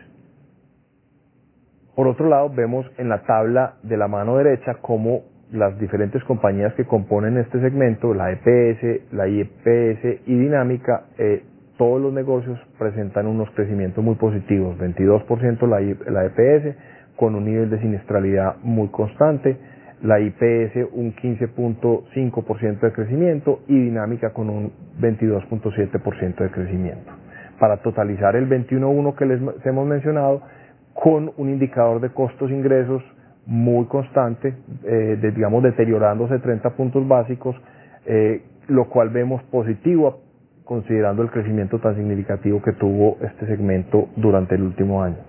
Por otro lado, vemos en la tabla de la mano derecha cómo las diferentes compañías que componen este segmento, la E P S, la I P S y Dinámica, eh, todos los negocios presentan unos crecimientos muy positivos, veintidós por ciento la, la E P S con un nivel de siniestralidad muy constante, la I P S un quince punto cinco por ciento de crecimiento y Dinámica con un veintidós punto siete por ciento de crecimiento, para totalizar el veintiuno punto uno que les hemos mencionado, con un indicador de costos-ingresos muy constante, eh, de, digamos deteriorándose treinta puntos básicos, eh, lo cual vemos positivo considerando el crecimiento tan significativo que tuvo este segmento durante el último año.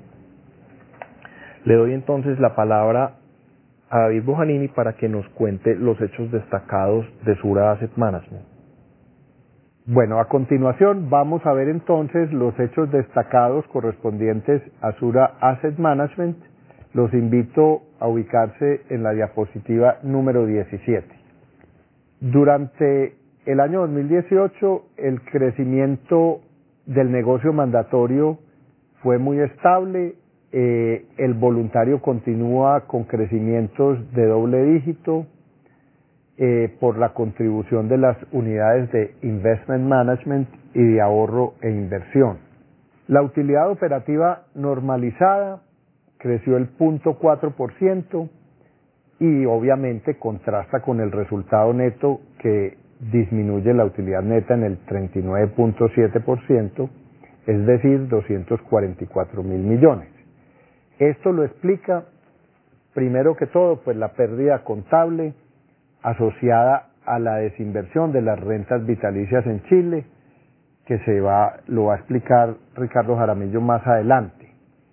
Le doy entonces la palabra a David Bojanini para que nos cuente los hechos destacados de Sura Asset Management. Bueno, a continuación vamos a ver entonces los hechos destacados correspondientes a Sura Asset Management. Los invito a ubicarse en la diapositiva número diecisiete. Durante el año dos mil dieciocho, el crecimiento del negocio mandatorio fue muy estable. Eh, el voluntario continúa con crecimientos de doble dígito. eh, por la contribución de las unidades de Investment Management y de ahorro e inversión. La utilidad operativa normalizada creció el cero punto cuatro por ciento y obviamente contrasta con el resultado neto que disminuye la utilidad neta en el treinta y nueve punto siete por ciento, es decir, doscientos cuarenta y cuatro mil millones. Esto lo explica, primero que todo, pues la pérdida contable asociada a la desinversión de las rentas vitalicias en Chile, que se va, lo va a explicar Ricardo Jaramillo más adelante.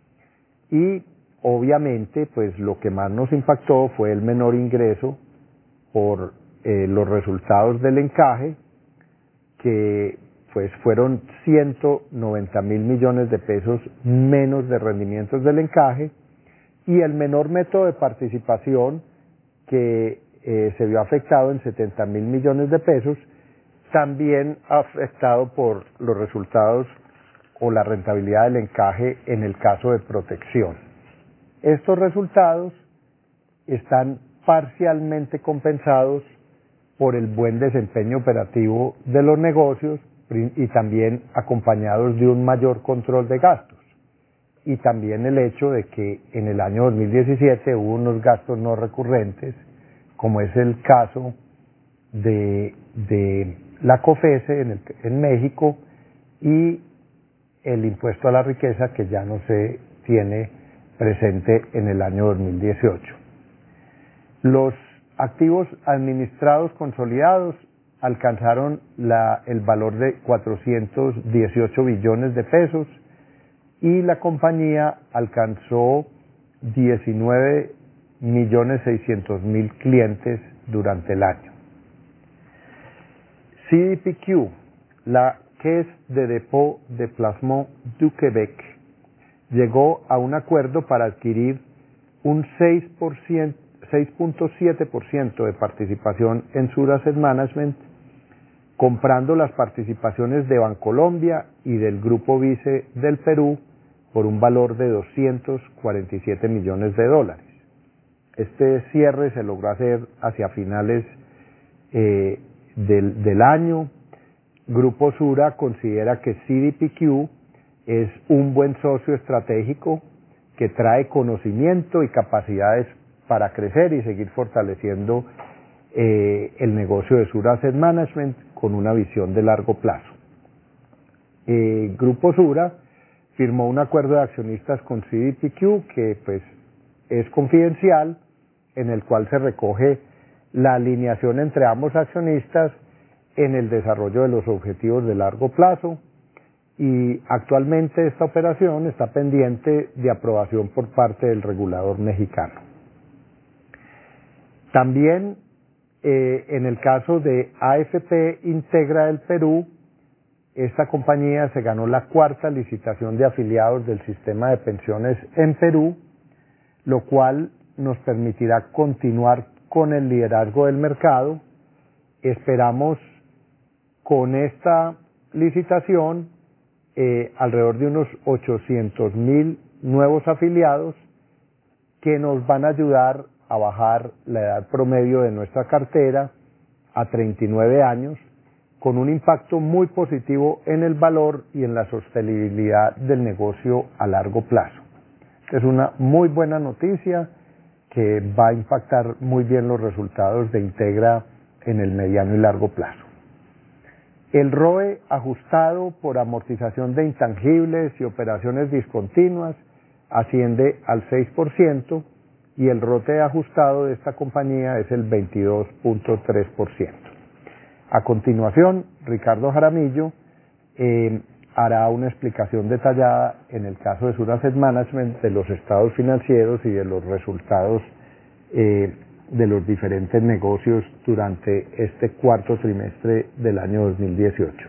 Y obviamente, pues lo que más nos impactó fue el menor ingreso por eh, los resultados del encaje, que pues fueron ciento noventa mil millones de pesos menos de rendimientos del encaje, y el menor método de participación, que eh, se vio afectado en setenta mil millones de pesos, también afectado por los resultados o la rentabilidad del encaje en el caso de protección. Estos resultados están parcialmente compensados por el buen desempeño operativo de los negocios y también acompañados de un mayor control de gastos. Y también el hecho de que en el año dos mil diecisiete hubo unos gastos no recurrentes, como es el caso de, de la COFESE en, el, en México, y el impuesto a la riqueza, que ya no se tiene presente en el año dos mil dieciocho. Los activos administrados consolidados alcanzaron la, el valor de cuatrocientos dieciocho billones de pesos, y la compañía alcanzó diecinueve millones seiscientos mil clientes durante el año. C D P Q, la Caisse de Dépôt de Placement du Québec, llegó a un acuerdo para adquirir un seis punto siete por ciento de participación en Sura Asset Management, comprando las participaciones de Bancolombia y del Grupo Vice del Perú por un valor de doscientos cuarenta y siete millones de dólares. Este cierre se logró hacer hacia finales eh, del, del año. Grupo Sura considera que C D P Q es un buen socio estratégico que trae conocimiento y capacidades para crecer y seguir fortaleciendo eh, el negocio de Sura Asset Management con una visión de largo plazo. Eh, Grupo Sura firmó un acuerdo de accionistas con C D P Q que pues es confidencial, en el cual se recoge la alineación entre ambos accionistas en el desarrollo de los objetivos de largo plazo, y actualmente esta operación está pendiente de aprobación por parte del regulador mexicano. También eh, en el caso de A F P Integra del Perú, esta compañía se ganó la cuarta licitación de afiliados del sistema de pensiones en Perú, lo cual nos permitirá continuar con el liderazgo del mercado. Esperamos con esta licitación eh, alrededor de unos ochocientos mil nuevos afiliados que nos van a ayudar a bajar la edad promedio de nuestra cartera a treinta y nueve años, con un impacto muy positivo en el valor y en la sostenibilidad del negocio a largo plazo. Es una muy buena noticia que va a impactar muy bien los resultados de Integra en el mediano y largo plazo. El R O E ajustado por amortización de intangibles y operaciones discontinuas asciende al seis por ciento, y el R O T E ajustado de esta compañía es el veintidós punto tres por ciento. A continuación, Ricardo Jaramillo eh, hará una explicación detallada en el caso de Sura Asset Management de los estados financieros y de los resultados eh, de los diferentes negocios durante este cuarto trimestre del año dos mil dieciocho.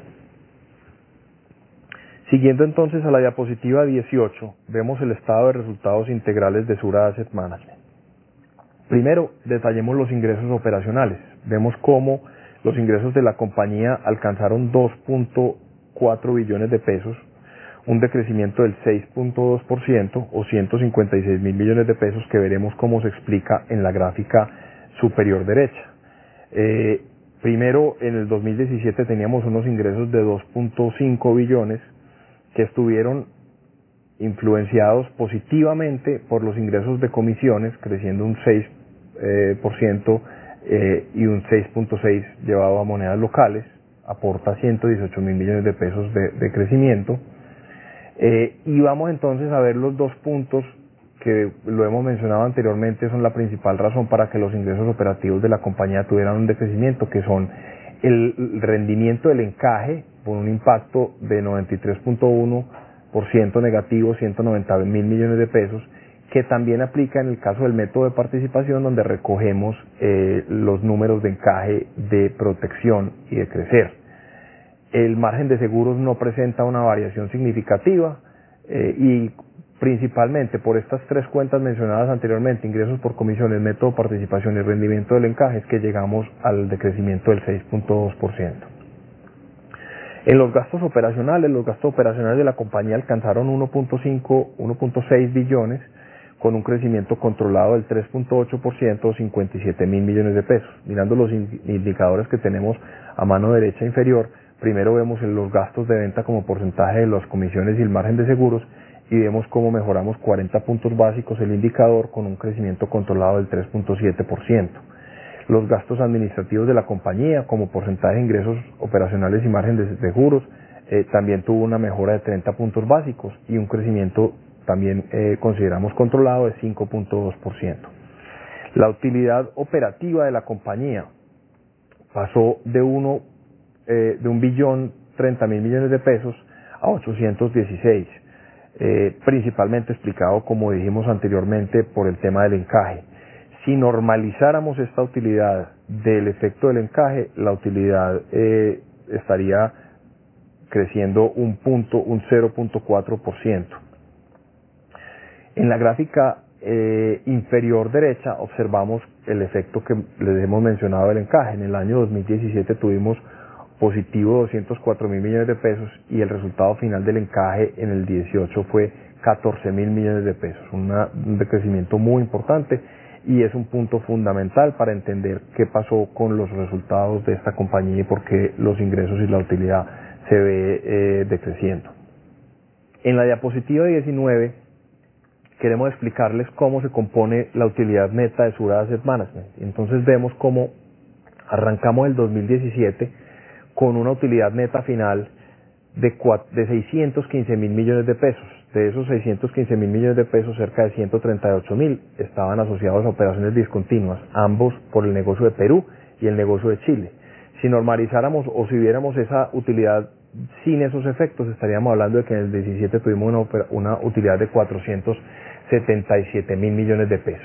Siguiendo entonces a la diapositiva dieciocho, vemos el estado de resultados integrales de Sura Asset Management. Primero, detallemos los ingresos operacionales. Vemos cómo los ingresos de la compañía alcanzaron dos punto cuatro billones de pesos, un decrecimiento del seis punto dos por ciento o ciento cincuenta y seis mil millones de pesos, que veremos cómo se explica en la gráfica superior derecha. Eh, primero, en el dos mil diecisiete teníamos unos ingresos de dos punto cinco billones que estuvieron influenciados positivamente por los ingresos de comisiones, creciendo un seis por ciento eh, y un seis punto seis por ciento llevado a monedas locales, aporta ciento dieciocho mil millones de pesos de, de crecimiento. Eh, y vamos entonces a ver los dos puntos que lo hemos mencionado anteriormente, son la principal razón para que los ingresos operativos de la compañía tuvieran un decrecimiento, que son el rendimiento del encaje, con un impacto de noventa y tres punto uno por ciento negativo, ciento noventa mil millones de pesos, que también aplica en el caso del método de participación, donde recogemos eh, los números de encaje de protección y de crecer. El margen de seguros no presenta una variación significativa eh, y principalmente por estas tres cuentas mencionadas anteriormente, ingresos por comisiones, método de participación y rendimiento del encaje, es que llegamos al decrecimiento del seis punto dos por ciento. En los gastos operacionales, los gastos operacionales de la compañía alcanzaron uno punto cinco, uno punto seis billones, con un crecimiento controlado del tres punto ocho por ciento o cincuenta y siete mil millones de pesos. Mirando los indicadores que tenemos a mano derecha inferior, primero vemos en los gastos de venta como porcentaje de las comisiones y el margen de seguros, y vemos cómo mejoramos cuarenta puntos básicos el indicador con un crecimiento controlado del tres punto siete por ciento. Los gastos administrativos de la compañía como porcentaje de ingresos operacionales y margen de seguros eh, también tuvo una mejora de treinta puntos básicos y un crecimiento también eh, consideramos controlado de cinco punto dos por ciento. La utilidad operativa de la compañía pasó de uno eh, de un billón treinta mil millones de pesos a ochocientos dieciséis, eh, principalmente explicado, como dijimos anteriormente, por el tema del encaje. Si normalizáramos esta utilidad del efecto del encaje, la utilidad eh, estaría creciendo un punto, un cero punto cuatro por ciento. En la gráfica eh, inferior derecha observamos el efecto que les hemos mencionado del encaje. En el año dos mil diecisiete tuvimos positivo doscientos cuatro mil millones de pesos y el resultado final del encaje en el dieciocho fue catorce mil millones de pesos, una, un decrecimiento muy importante, y es un punto fundamental para entender qué pasó con los resultados de esta compañía y por qué los ingresos y la utilidad se ve eh, decreciendo. En la diapositiva diecinueve queremos explicarles cómo se compone la utilidad neta de Sura Asset Management. Entonces vemos cómo arrancamos el dos mil diecisiete con una utilidad neta final de, de seiscientos quince mil millones de pesos. De esos seiscientos quince mil millones de pesos, cerca de ciento treinta y ocho mil estaban asociados a operaciones discontinuas, ambos por el negocio de Perú y el negocio de Chile. Si normalizáramos o si viéramos esa utilidad sin esos efectos, estaríamos hablando de que en el diecisiete tuvimos una, una utilidad de cuatrocientos setenta y siete mil millones de pesos.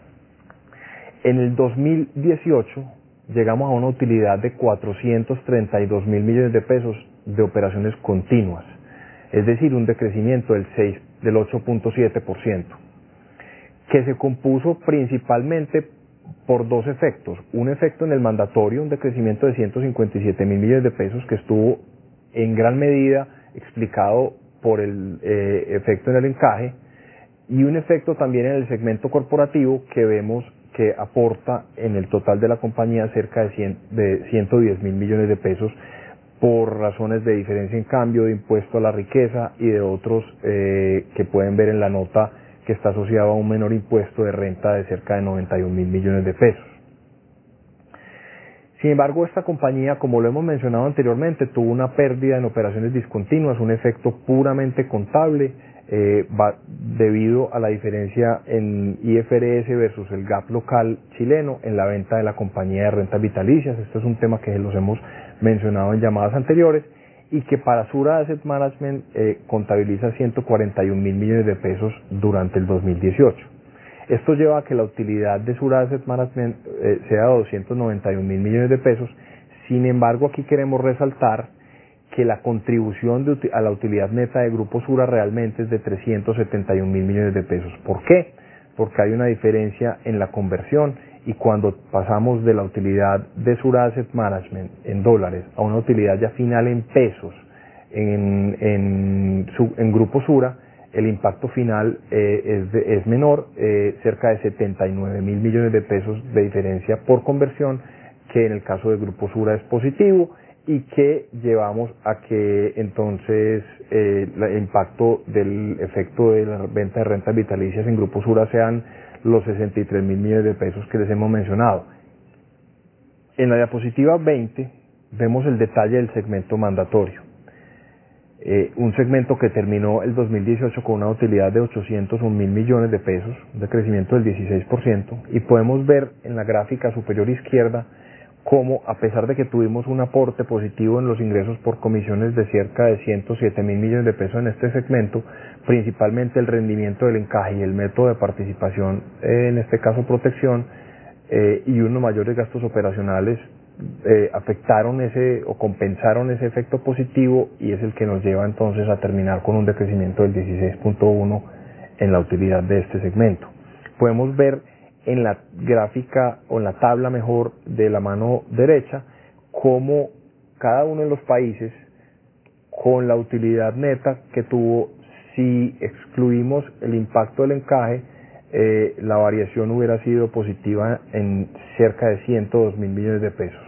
En el dos mil dieciocho llegamos a una utilidad de cuatrocientos treinta y dos mil millones de pesos de operaciones continuas, es decir, un decrecimiento del, seis, del ocho punto siete por ciento, que se compuso principalmente por dos efectos. Un efecto en el mandatorio, un decrecimiento de ciento cincuenta y siete mil millones de pesos, que estuvo en gran medida explicado por el eh, efecto en el encaje, y un efecto también en el segmento corporativo, que vemos que aporta en el total de la compañía cerca de, cien, de ciento diez mil millones de pesos, por razones de diferencia en cambio, de impuesto a la riqueza y de otros eh, que pueden ver en la nota, que está asociado a un menor impuesto de renta de cerca de noventa y un mil millones de pesos. Sin embargo, esta compañía, como lo hemos mencionado anteriormente, tuvo una pérdida en operaciones discontinuas, un efecto puramente contable, eh, va, debido a la diferencia en I F R S versus el GAAP local chileno en la venta de la compañía de rentas vitalicias. Esto es un tema que los hemos mencionado en llamadas anteriores, y que para Sura Asset Management eh, contabiliza ciento cuarenta y un mil millones de pesos durante el dos mil dieciocho. Esto lleva a que la utilidad de Sura Asset Management eh, sea de doscientos noventa y un mil millones de pesos. Sin embargo, aquí queremos resaltar que la contribución de, a la utilidad neta de Grupo Sura realmente es de trescientos setenta y un mil millones de pesos. ¿Por qué? Porque hay una diferencia en la conversión, y cuando pasamos de la utilidad de Sura Asset Management en dólares a una utilidad ya final en pesos en, en, su, en Grupo Sura, el impacto final eh, es, de, es menor, eh, cerca de setenta y nueve mil millones de pesos de diferencia por conversión, que en el caso de Grupo Sura es positivo y que llevamos a que entonces eh, el impacto del efecto de la venta de rentas vitalicias en Grupo Sura sean los sesenta y tres mil millones de pesos que les hemos mencionado. En la diapositiva veinte vemos el detalle del segmento mandatorio. Eh, un segmento que terminó el dos mil dieciocho con una utilidad de ochocientos un mil millones de pesos, de crecimiento del dieciséis por ciento, y podemos ver en la gráfica superior izquierda cómo, a pesar de que tuvimos un aporte positivo en los ingresos por comisiones de cerca de ciento siete mil millones de pesos en este segmento, principalmente el rendimiento del encaje y el método de participación, eh, en este caso protección, eh, y unos mayores gastos operacionales, Eh, afectaron ese o compensaron ese efecto positivo, y es el que nos lleva entonces a terminar con un decrecimiento del dieciséis punto uno en la utilidad de este segmento. Podemos ver en la gráfica o en la tabla mejor de la mano derecha cómo cada uno de los países, con la utilidad neta que tuvo, si excluimos el impacto del encaje, eh, la variación hubiera sido positiva en cerca de ciento dos mil millones de pesos.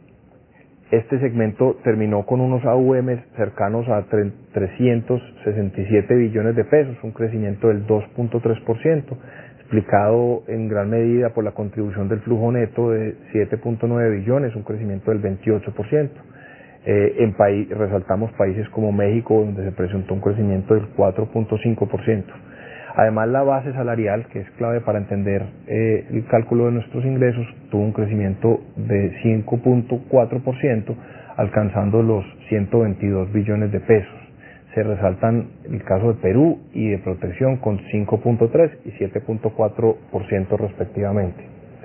Este segmento terminó con unos A U Ms cercanos a trescientos sesenta y siete billones de pesos, un crecimiento del dos punto tres por ciento, explicado en gran medida por la contribución del flujo neto de siete punto nueve billones, un crecimiento del veintiocho por ciento. Eh, en país, resaltamos países como México, donde se presentó un crecimiento del cuatro punto cinco por ciento. Además, la base salarial, que es clave para entender eh, el cálculo de nuestros ingresos, tuvo un crecimiento de cinco punto cuatro por ciento, alcanzando los ciento veintidós billones de pesos. Se resaltan el caso de Perú y de Protección con cinco punto tres y siete punto cuatro por ciento respectivamente.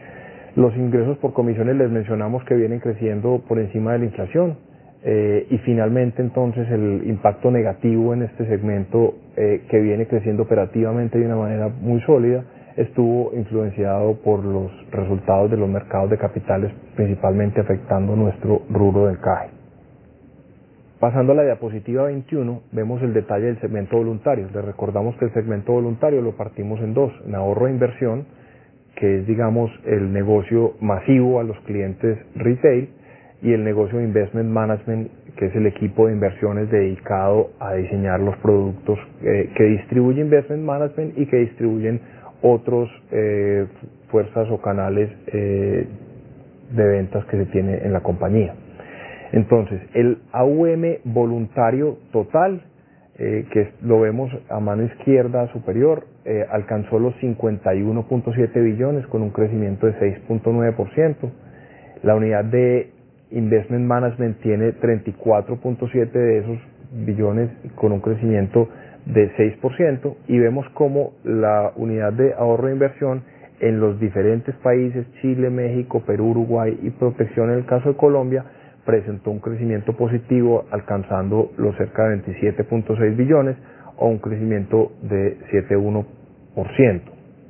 Los ingresos por comisiones les mencionamos que vienen creciendo por encima de la inflación. Eh, y finalmente entonces el impacto negativo en este segmento, eh, que viene creciendo operativamente de una manera muy sólida, estuvo influenciado por los resultados de los mercados de capitales, principalmente afectando nuestro rubro de encaje. Pasando a la diapositiva veintiuno, vemos el detalle del segmento voluntario. Les recordamos que el segmento voluntario lo partimos en dos: en ahorro e inversión, que es, digamos, el negocio masivo a los clientes retail, y el negocio de Investment Management, que es el equipo de inversiones dedicado a diseñar los productos eh, que distribuye Investment Management y que distribuyen otros eh, fuerzas o canales eh, de ventas que se tiene en la compañía. Entonces, el A U M voluntario total, eh, que lo vemos a mano izquierda superior, eh, alcanzó los cincuenta y uno punto siete billones con un crecimiento de seis punto nueve por ciento. La unidad de Investment Management tiene treinta y cuatro punto siete de esos billones con un crecimiento de seis por ciento, y vemos como la unidad de ahorro e inversión en los diferentes países, Chile, México, Perú, Uruguay y Protección en el caso de Colombia, presentó un crecimiento positivo alcanzando los cerca de veintisiete punto seis billones o un crecimiento de siete punto uno por ciento.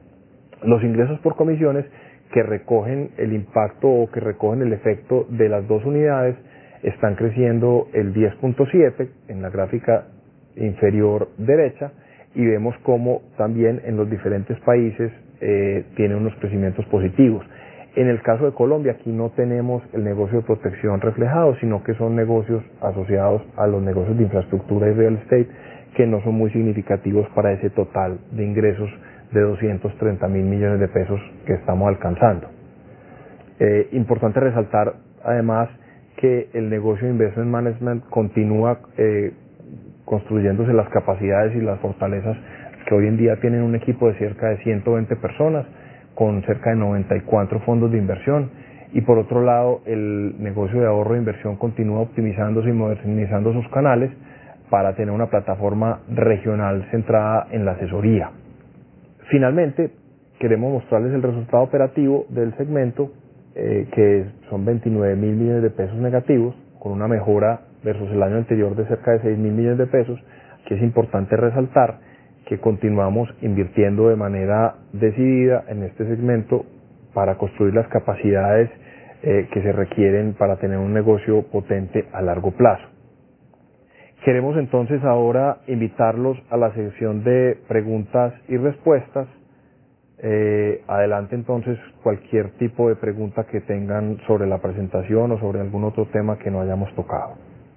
Los ingresos por comisiones, que recogen el impacto o que recogen el efecto de las dos unidades, están creciendo el diez punto siete en la gráfica inferior derecha, y vemos como también en los diferentes países eh, tiene unos crecimientos positivos. En el caso de Colombia, aquí no tenemos el negocio de protección reflejado, sino que son negocios asociados a los negocios de infraestructura y real estate, que no son muy significativos para ese total de ingresos de doscientos treinta mil millones de pesos que estamos alcanzando. Eh, importante resaltar además que el negocio de Investment Management continúa eh, construyéndose las capacidades y las fortalezas que hoy en día tienen un equipo de cerca de ciento veinte personas, con cerca de noventa y cuatro fondos de inversión, y por otro lado el negocio de ahorro e inversión continúa optimizándose y modernizando sus canales para tener una plataforma regional centrada en la asesoría. Finalmente, queremos mostrarles el resultado operativo del segmento, eh, que son veintinueve mil millones de pesos negativos, con una mejora versus el año anterior de cerca de seis mil millones de pesos. Aquí es importante resaltar que continuamos invirtiendo de manera decidida en este segmento para construir las capacidades eh, que se requieren para tener un negocio potente a largo plazo. Queremos entonces ahora invitarlos a la sección de preguntas y respuestas, Eh, adelante entonces cualquier tipo de pregunta que tengan sobre la presentación o sobre algún otro tema que no hayamos tocado.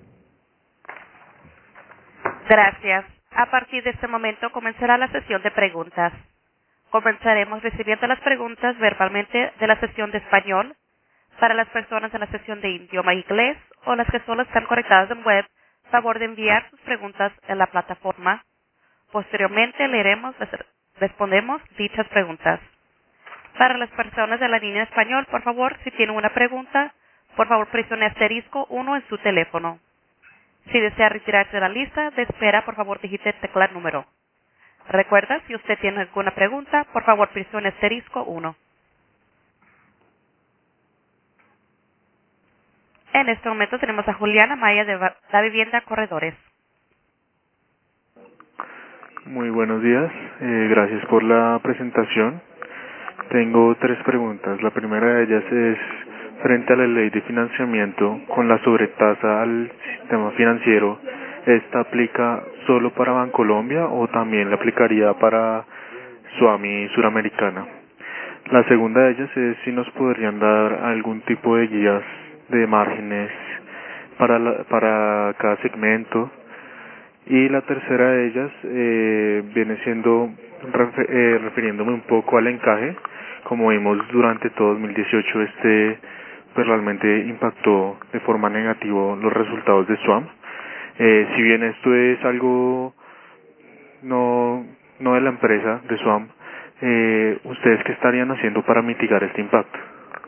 Gracias. A partir de este momento comenzará la sesión de preguntas. Comenzaremos recibiendo las preguntas verbalmente de la sesión de español para las personas en la sesión de idioma inglés o las que solo están conectadas en web. Favor de enviar sus preguntas en la plataforma. Posteriormente leeremos, respondemos dichas preguntas. Para las personas de la línea español, por favor, si tienen una pregunta, por favor presione asterisco uno en su teléfono. Si desea retirarse de la lista de espera, por favor digite teclar número. Recuerda, si usted tiene alguna pregunta, por favor presione asterisco uno. En este momento tenemos a Juliana Maya de La Vivienda Corredores. Muy buenos días, eh, gracias por la presentación. Tengo tres preguntas. La primera de ellas es frente a la ley de financiamiento con la sobretasa al sistema financiero. ¿Esta aplica solo para Bancolombia o también la aplicaría para Suami Suramericana? La segunda de ellas es si nos podrían dar algún tipo de guías de márgenes para, la, para cada segmento. Y la tercera de ellas eh, viene siendo, refer, eh, refiriéndome un poco al encaje. Como vimos durante todo dos mil dieciocho, este pues realmente impactó de forma negativa los resultados de Swam. Eh, si bien esto es algo no, no de la empresa de Swam, eh, ¿ustedes qué estarían haciendo para mitigar este impacto?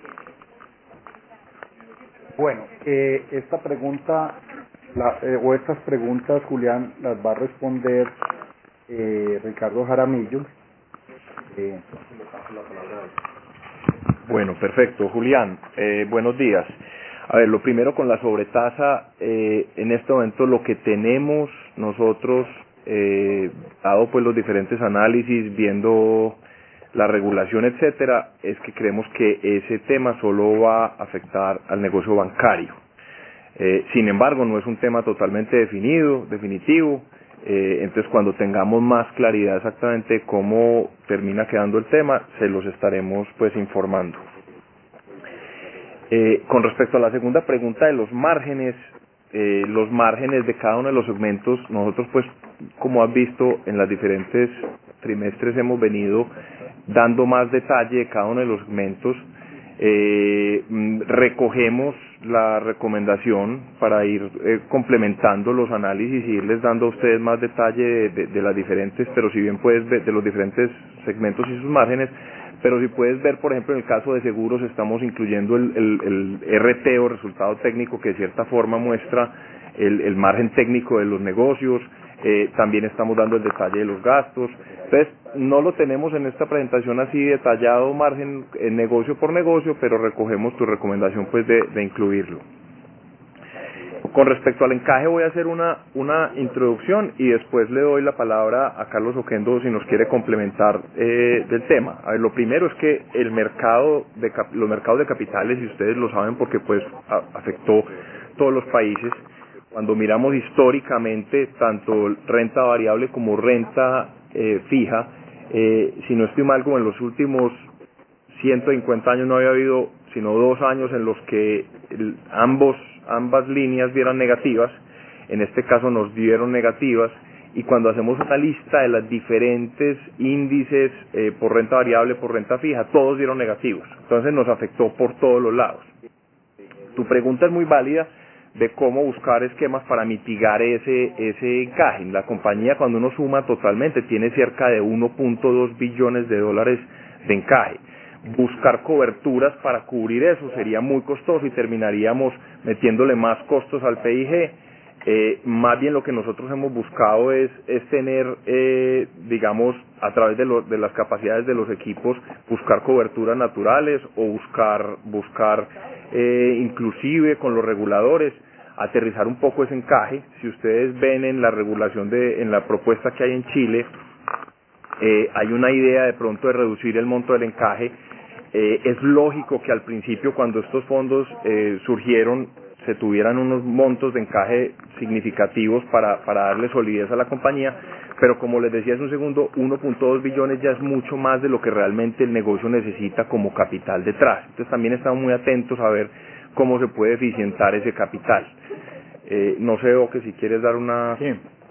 Bueno, eh, esta pregunta la, eh, o estas preguntas, Julián, las va a responder eh, Ricardo Jaramillo. Eh, Bueno, perfecto. Julián, eh, buenos días. A ver, lo primero con la sobretasa, eh, en este momento lo que tenemos nosotros, eh, dado pues los diferentes análisis, viendo la regulación, etcétera, es que creemos que ese tema solo va a afectar al negocio bancario. Eh, sin embargo, no es un tema totalmente definido, definitivo. Eh, entonces, cuando tengamos más claridad exactamente cómo termina quedando el tema, se los estaremos pues informando. Eh, con respecto a la segunda pregunta de los márgenes, eh, los márgenes de cada uno de los segmentos, nosotros pues, como has visto en los diferentes trimestres hemos venido dando más detalle de cada uno de los segmentos. Eh, recogemos la recomendación para ir eh, complementando los análisis y irles dando a ustedes más detalle de, de, de las diferentes, pero si bien puedes ver de los diferentes segmentos y sus márgenes, pero si puedes ver, por ejemplo, en el caso de seguros estamos incluyendo el, el, el R T o resultado técnico que de cierta forma muestra el, el margen técnico de los negocios. Eh, también estamos dando el detalle de los gastos. Entonces, no lo tenemos en esta presentación así detallado margen eh, negocio por negocio, pero recogemos tu recomendación pues de, de incluirlo. Con respecto al encaje voy a hacer una, una introducción y después le doy la palabra a Carlos Oquendo si nos quiere complementar eh, del tema. A ver, lo primero es que el mercado de cap- los mercados de capitales, y ustedes lo saben porque pues a- afectó todos los países. Cuando miramos históricamente tanto renta variable como renta eh, fija, eh, si no estoy mal, como en los últimos ciento cincuenta años no había habido sino dos años en los que el, ambos ambas líneas dieran negativas. En este caso nos dieron negativas, y cuando hacemos una lista de los diferentes índices eh, por renta variable, por renta fija, todos dieron negativos. Entonces nos afectó por todos los lados. Tu pregunta es muy válida de cómo buscar esquemas para mitigar ese ese encaje. La compañía, cuando uno suma totalmente, tiene cerca de uno punto dos billones de dólares de encaje. Buscar coberturas para cubrir eso sería muy costoso y terminaríamos metiéndole más costos al P I G. Eh, más bien lo que nosotros hemos buscado es, es tener, eh, digamos, a través de, lo, de las capacidades de los equipos, buscar coberturas naturales o buscar, buscar eh, inclusive con los reguladores, aterrizar un poco ese encaje. Si ustedes ven en la regulación, de, en la propuesta que hay en Chile, eh, hay una idea de pronto de reducir el monto del encaje. Eh, es lógico que al principio, cuando estos fondos eh, surgieron, se tuvieran unos montos de encaje significativos para, para darle solidez a la compañía, pero como les decía hace un segundo, uno punto dos billones ya es mucho más de lo que realmente el negocio necesita como capital detrás. Entonces también estamos muy atentos a ver cómo se puede eficientar ese capital. Eh, no sé, o que si quieres dar una... Sí.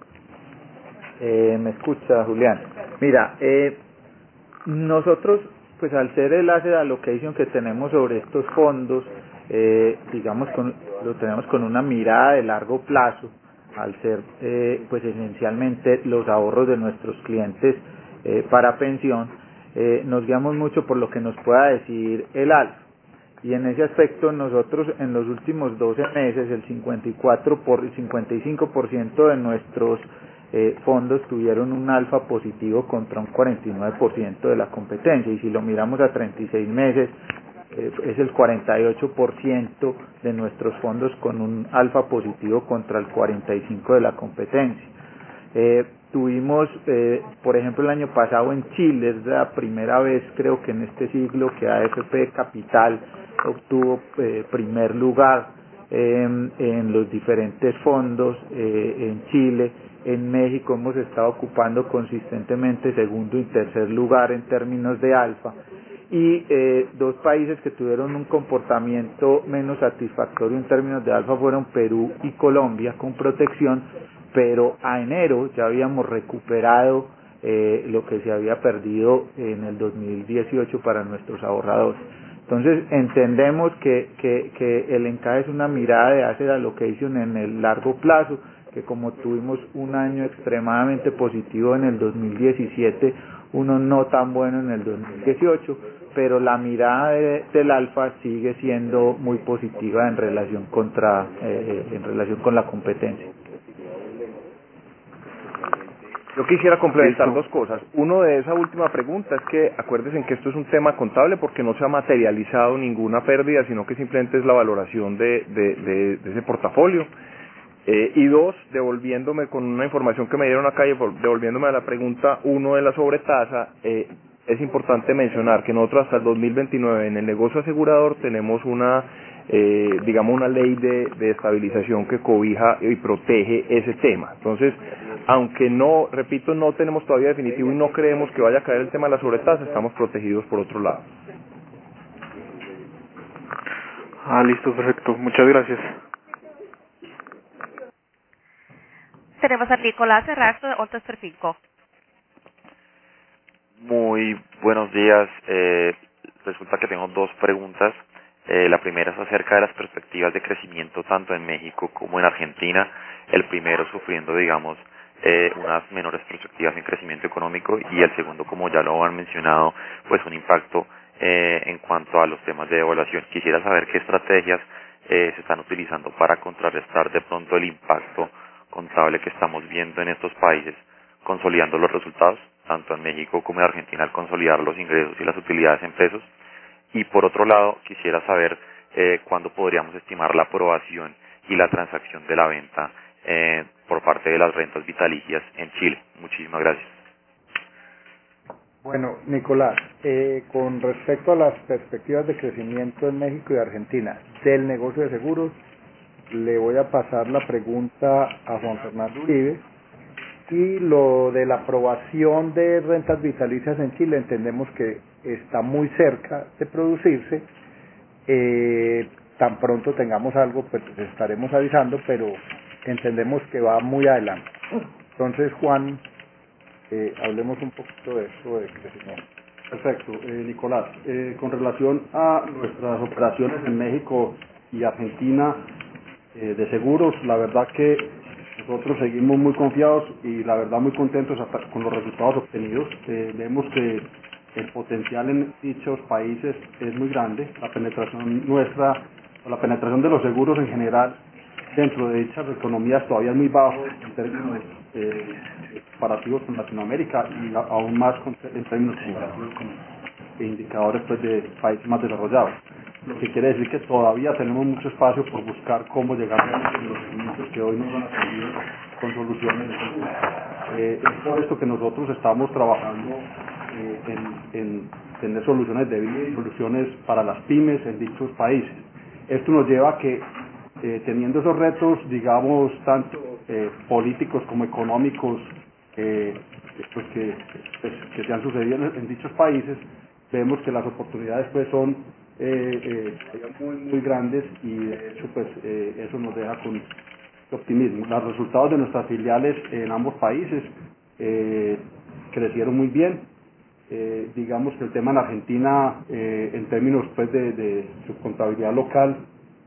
Eh, me escucha, Julián. Mira, eh, nosotros, pues al ser el asset allocation que tenemos sobre estos fondos, eh, digamos, con, lo tenemos con una mirada de largo plazo, al ser, eh, pues esencialmente los ahorros de nuestros clientes eh, para pensión, eh, nos guiamos mucho por lo que nos pueda decir el alfa. Y en ese aspecto nosotros en los últimos doce meses el cincuenta y cuatro por, el cincuenta y cinco por ciento de nuestros eh, fondos tuvieron un alfa positivo contra un cuarenta y nueve por ciento de la competencia, y si lo miramos a treinta y seis meses eh, es el cuarenta y ocho por ciento de nuestros fondos con un alfa positivo contra el cuarenta y cinco por ciento de la competencia. Eh, tuvimos, eh, por ejemplo, el año pasado en Chile, es la primera vez creo que en este siglo que A F P Capital obtuvo eh, primer lugar eh, en los diferentes fondos eh, en Chile. En México hemos estado ocupando consistentemente segundo y tercer lugar en términos de alfa. Y eh, dos países que tuvieron un comportamiento menos satisfactorio en términos de alfa fueron Perú y Colombia con protección, pero a enero ya habíamos recuperado eh, lo que se había perdido en el dos mil dieciocho para nuestros ahorradores. Entonces entendemos que, que, que el encaje es una mirada de asset allocation en el largo plazo, que como tuvimos un año extremadamente positivo en el dos mil diecisiete, uno no tan bueno en el dos mil dieciocho, pero la mirada de, del alfa sigue siendo muy positiva en relación contra eh, en relación con la competencia. Yo quisiera complementar Listo. dos cosas. Uno de esa última pregunta es que acuérdense que esto es un tema contable porque no se ha materializado ninguna pérdida, sino que simplemente es la valoración de, de, de, de ese portafolio. Eh, y dos, devolviéndome con una información que me dieron acá y devolviéndome a la pregunta uno de la sobretasa, eh, es importante mencionar que nosotros hasta el dos mil veintinueve en el negocio asegurador tenemos una, eh, digamos, una ley de, de estabilización que cobija y protege ese tema. Entonces, aunque no, repito, no tenemos todavía definitivo y no creemos que vaya a caer el tema de la sobretasa, estamos protegidos por otro lado. Ah, listo, perfecto. Muchas gracias. Tenemos a Nicolás Errasto de Otto Serfinco. Muy buenos días. Eh, resulta que tengo dos preguntas. Eh, la primera es acerca de las perspectivas de crecimiento tanto en México como en Argentina. El primero sufriendo, digamos, eh, unas menores perspectivas en crecimiento económico y el segundo, como ya lo han mencionado, pues un impacto eh, en cuanto a los temas de devaluación. Quisiera saber qué estrategias eh, se están utilizando para contrarrestar de pronto el impacto contable que estamos viendo en estos países, consolidando los resultados, tanto en México como en Argentina, al consolidar los ingresos y las utilidades en pesos. Y por otro lado, quisiera saber eh, cuándo podríamos estimar la aprobación y la transacción de la venta eh, por parte de las rentas vitalicias en Chile. Muchísimas gracias. Bueno, Nicolás, eh, con respecto a las perspectivas de crecimiento en México y Argentina del negocio de seguros, le voy a pasar la pregunta a Juan Fernando Uribe. Y lo de la aprobación de rentas vitalicias en Chile, entendemos que está muy cerca de producirse. Eh, tan pronto tengamos algo, pues les estaremos avisando, pero entendemos que va muy adelante. Entonces, Juan, eh, hablemos un poquito de esto de crecimiento. Perfecto, eh, Nicolás. Eh, con relación a nuestras operaciones en México y Argentina eh, de seguros, la verdad que nosotros seguimos muy confiados y la verdad muy contentos hasta con los resultados obtenidos. Eh, vemos que el potencial en dichos países es muy grande. La penetración nuestra, o la penetración de los seguros en general dentro de dichas economías todavía es muy bajo en términos eh, comparativos con Latinoamérica y a, aún más con, en términos comparativos con indicadores pues, de países más desarrollados. Lo que quiere decir que todavía tenemos mucho espacio por buscar cómo llegar a los segmentos que hoy nos han atendido con soluciones. Eh, es por esto que nosotros estamos trabajando eh, en, en tener soluciones de vida y soluciones para las pymes en dichos países. Esto nos lleva a que eh, teniendo esos retos, digamos, tanto eh, políticos como económicos, eh, pues que, pues, que se han sucedido en, en dichos países, vemos que las oportunidades pues son eh, eh, muy muy grandes y de hecho pues eh, eso nos deja con optimismo. Los resultados de nuestras filiales en ambos países eh, crecieron muy bien. Eh, digamos que el tema en Argentina eh, en términos pues de, de su contabilidad local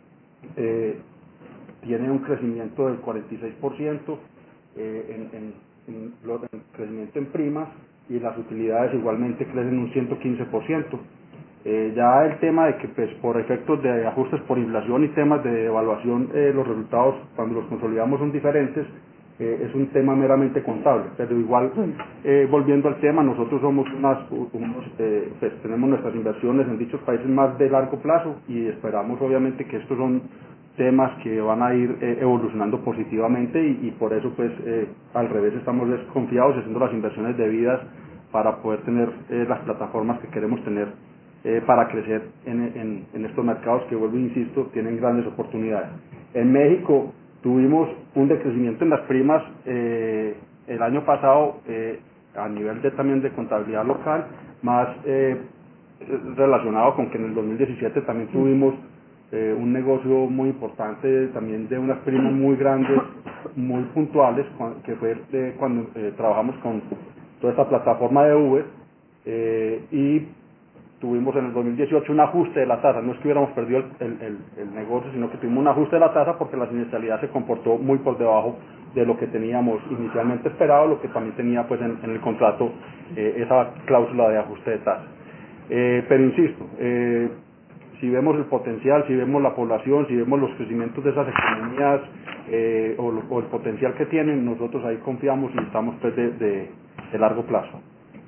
eh, tiene un crecimiento del cuarenta y seis por ciento eh, en, en, en, lo- en crecimiento en primas y las utilidades igualmente crecen un ciento quince por ciento. Eh, ya el tema de que pues, por efectos de ajustes por inflación y temas de evaluación eh, los resultados cuando los consolidamos son diferentes, eh, es un tema meramente contable, pero igual eh, volviendo al tema, nosotros somos unas, unos, eh, pues, tenemos nuestras inversiones en dichos países más de largo plazo y esperamos obviamente que estos son temas que van a ir eh, evolucionando positivamente y, y por eso pues eh, al revés estamos desconfiados y haciendo las inversiones debidas para poder tener eh, las plataformas que queremos tener eh, para crecer en, en, en estos mercados que, vuelvo e insisto, tienen grandes oportunidades. En México tuvimos un decrecimiento en las primas eh, el año pasado eh, a nivel de, también de contabilidad local, más eh, relacionado con que en el dos mil diecisiete también tuvimos eh, un negocio muy importante, también de unas primas muy grandes, muy puntuales, cuan- que fue de cuando eh, trabajamos con toda esta plataforma de Uber, eh, y tuvimos en el dos mil dieciocho un ajuste de la tasa, no es que hubiéramos perdido el, el- el- el negocio, sino que tuvimos un ajuste de la tasa porque la siniestralidad se comportó muy por debajo de lo que teníamos inicialmente esperado, lo que también tenía pues en, en el contrato eh, esa cláusula de ajuste de tasa. Eh, pero insisto, eh, si vemos el potencial, si vemos la población, si vemos los crecimientos de esas economías eh, o, lo- o el potencial que tienen, nosotros ahí confiamos y estamos pues de, de- de largo plazo.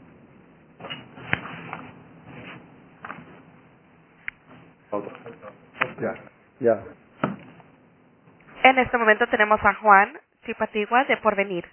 Otra. Ya, ya. En este momento tenemos a Juan Chipatigua de Porvenir.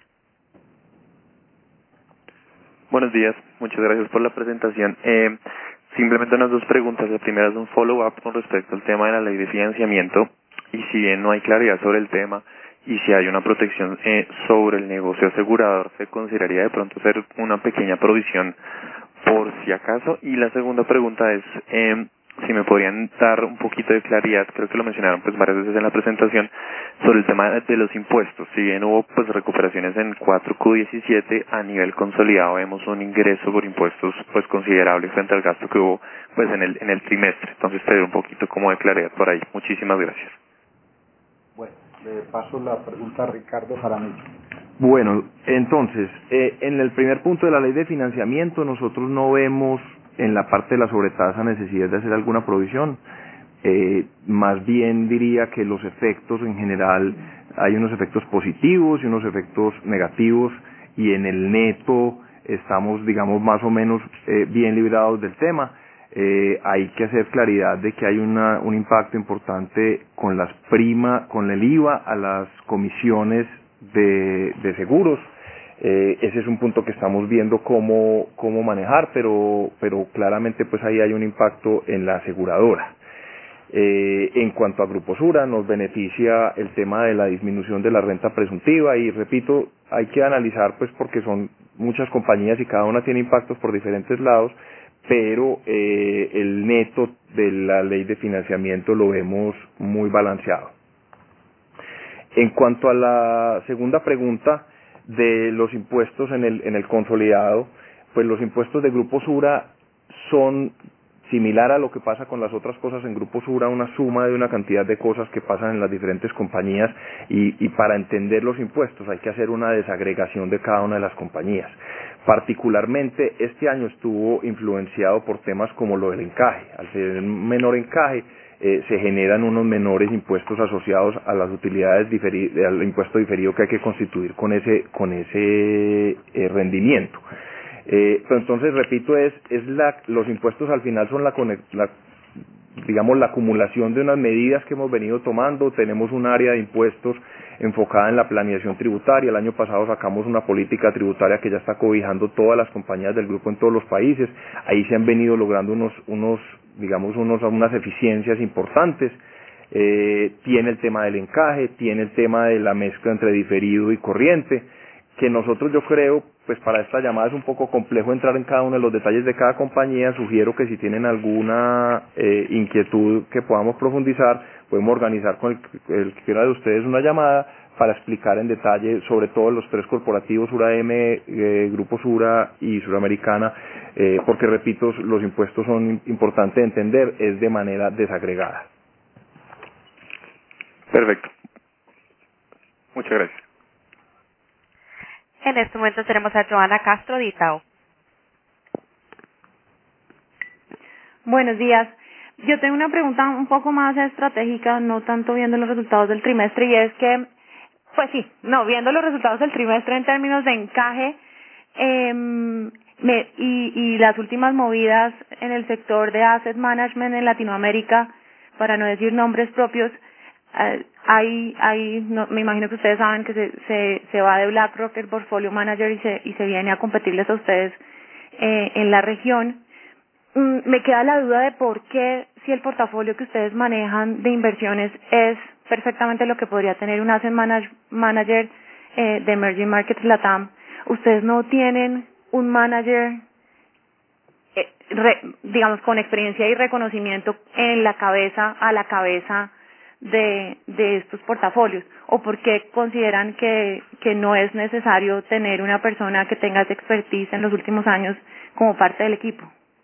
Buenos días, muchas gracias por la presentación. Eh, simplemente unas dos preguntas. La primera es un follow-up con respecto al tema de la ley de financiamiento y si bien no hay claridad sobre el tema y si hay una protección eh, sobre el negocio asegurador, ¿se consideraría de pronto hacer una pequeña provisión por si acaso? Y la segunda pregunta es eh, si me podrían dar un poquito de claridad, creo que lo mencionaron pues varias veces en la presentación, sobre el tema de los impuestos. Si bien hubo pues recuperaciones en cuatro Q diecisiete, a nivel consolidado vemos un ingreso por impuestos pues considerable frente al gasto que hubo pues en el en el trimestre. Entonces pedir un poquito como de claridad por ahí. Muchísimas gracias. Bueno, le paso la pregunta a Ricardo Jaramillo. Bueno, entonces, eh, en el primer punto de la ley de financiamiento, nosotros no vemos en la parte de la sobretasa necesidad de hacer alguna provisión. Eh, más bien diría que los efectos en general, hay unos efectos positivos y unos efectos negativos, y en el neto estamos, digamos, más o menos eh, bien librados del tema. Eh, hay que hacer claridad de que hay una, un impacto importante con las primas, con el I V A a las comisiones de, de seguros. Eh, ese es un punto que estamos viendo cómo, cómo manejar, pero, pero claramente pues ahí hay un impacto en la aseguradora. Eh, en cuanto a Grupo Sura, nos beneficia el tema de la disminución de la renta presuntiva y repito, hay que analizar pues porque son muchas compañías y cada una tiene impactos por diferentes lados, pero eh, el neto de la ley de financiamiento lo vemos muy balanceado. En cuanto a la segunda pregunta de los impuestos en el, en el consolidado, pues los impuestos de Grupo Sura son similar a lo que pasa con las otras cosas en Grupo Sura, una suma de una cantidad de cosas que pasan en las diferentes compañías y, y para entender los impuestos hay que hacer una desagregación de cada una de las compañías. Particularmente este año estuvo influenciado por temas como lo del encaje. Al ser un menor encaje, eh, se generan unos menores impuestos asociados a las utilidades diferidas, al impuesto diferido que hay que constituir con ese, con ese eh, rendimiento. Eh, pero entonces, repito, es, es la, los impuestos al final son la, la, digamos, la acumulación de unas medidas que hemos venido tomando. Tenemos un área de impuestos enfocada en la planeación tributaria. El año pasado sacamos una política tributaria que ya está cobijando todas las compañías del grupo en todos los países. Ahí se han venido logrando unos, unos digamos, unos, unas eficiencias importantes. eh, tiene el tema del encaje, tiene el tema de la mezcla entre diferido y corriente, que nosotros yo creo, pues para esta llamada es un poco complejo entrar en cada uno de los detalles de cada compañía. Sugiero que si tienen alguna eh, inquietud que podamos profundizar, podemos organizar con el, el que quiera de ustedes una llamada para explicar en detalle sobre todo los tres corporativos, Sura M, eh, Grupo Sura y Suramericana, eh, porque repito, los impuestos son importantes de entender, es de manera desagregada. Perfecto. Muchas gracias. En este momento tenemos a Joana Castro de Itaú. Buenos días. Yo tengo una pregunta un poco más estratégica, no tanto viendo los resultados del trimestre, y es que, pues sí, no, viendo los resultados del trimestre en términos de encaje eh, me, y, y las últimas movidas en el sector de asset management en Latinoamérica, para no decir nombres propios, eh, hay, hay no, me imagino que ustedes saben que se, se, se va de BlackRock el portfolio manager y se, y se viene a competirles a ustedes eh, en la región. Mm, me queda la duda de por qué, si el portafolio que ustedes manejan de inversiones es perfectamente lo que podría tener un asset manage, manager eh, de Emerging Markets Latam, ustedes no tienen un manager eh, re, digamos con experiencia y reconocimiento en la cabeza, a la cabeza de, de estos portafolios, o por qué consideran que, que no es necesario tener una persona que tenga esa expertise en los últimos años como parte del equipo.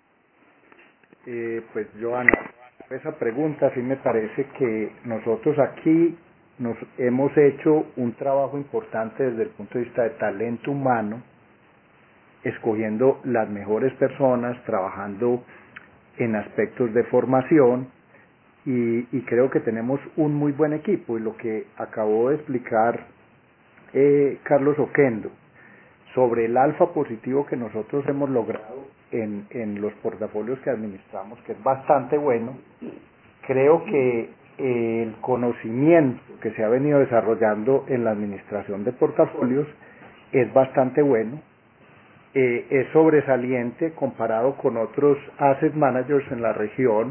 Eh, pues Joana, esa pregunta sí me parece que nosotros aquí nos hemos hecho un trabajo importante desde el punto de vista de talento humano, escogiendo las mejores personas, trabajando en aspectos de formación y, y creo que tenemos un muy buen equipo, y lo que acabó de explicar eh, Carlos Oquendo sobre el alfa positivo que nosotros hemos logrado en, en los portafolios que administramos, que es bastante bueno. Creo que el conocimiento que se ha venido desarrollando en la administración de portafolios es bastante bueno, eh, es sobresaliente comparado con otros asset managers en la región,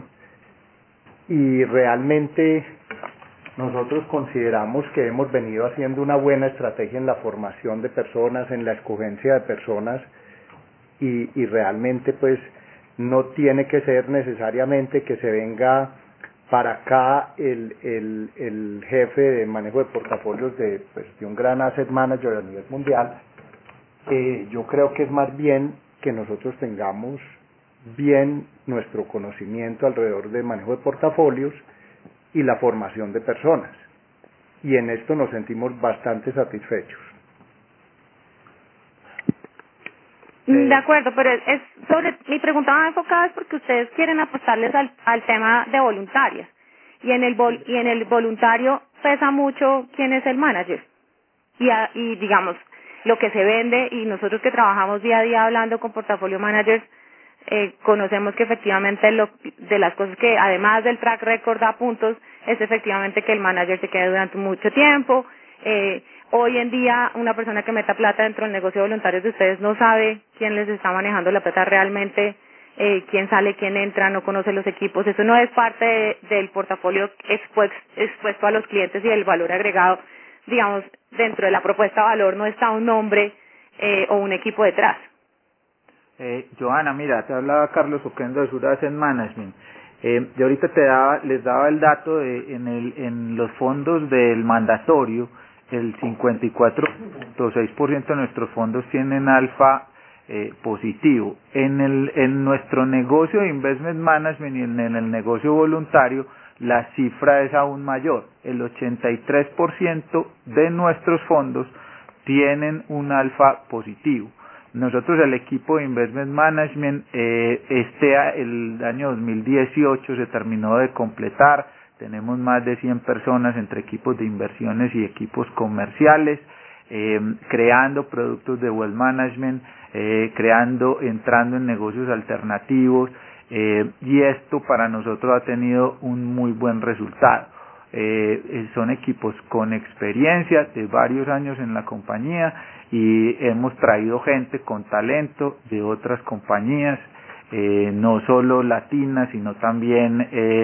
y realmente nosotros consideramos que hemos venido haciendo una buena estrategia en la formación de personas, en la escogencia de personas, y, y realmente pues no tiene que ser necesariamente que se venga para acá el, el, el jefe de manejo de portafolios de, pues, de un gran asset manager a nivel mundial. Eh, yo creo que es más bien que nosotros tengamos bien nuestro conocimiento alrededor del manejo de portafolios y la formación de personas, y en esto nos sentimos bastante satisfechos. De acuerdo, pero es, es sobre, mi pregunta va enfocada es porque ustedes quieren apostarles al, al tema de voluntarias, y en el vol, y en el voluntario pesa mucho quién es el manager, y, a, y digamos lo que se vende, y nosotros que trabajamos día a día hablando con portafolio managers, eh, conocemos que efectivamente lo, de las cosas que además del track record da puntos es efectivamente que el manager se quede durante mucho tiempo. Eh, hoy en día una persona que meta plata dentro del negocio de voluntarios de ustedes no sabe quién les está manejando la plata realmente, eh, quién sale, quién entra, no conoce los equipos. Eso no es parte de, del portafolio expuesto, expuesto a los clientes y el valor agregado. Digamos, dentro de la propuesta de valor no está un nombre eh, o un equipo detrás. Eh, Joana, mira, te hablaba Carlos Oquendo de Sura Asset Management. Eh, yo ahorita te daba, les daba el dato de, en, el, en los fondos del mandatorio, el cincuenta y cuatro punto seis por ciento de nuestros fondos tienen alfa eh, positivo. En, el, en nuestro negocio de Investment Management y en, en el negocio voluntario, la cifra es aún mayor. El ochenta y tres por ciento de nuestros fondos tienen un alfa positivo. Nosotros, el equipo de Investment Management, eh, este el año dos mil dieciocho se terminó de completar. Tenemos más de cien personas entre equipos de inversiones y equipos comerciales, eh, creando productos de wealth management, eh, creando, entrando en negocios alternativos, eh, y esto para nosotros ha tenido un muy buen resultado. Eh, son equipos con experiencia de varios años en la compañía, y hemos traído gente con talento de otras compañías, eh, no solo latinas, sino también eh,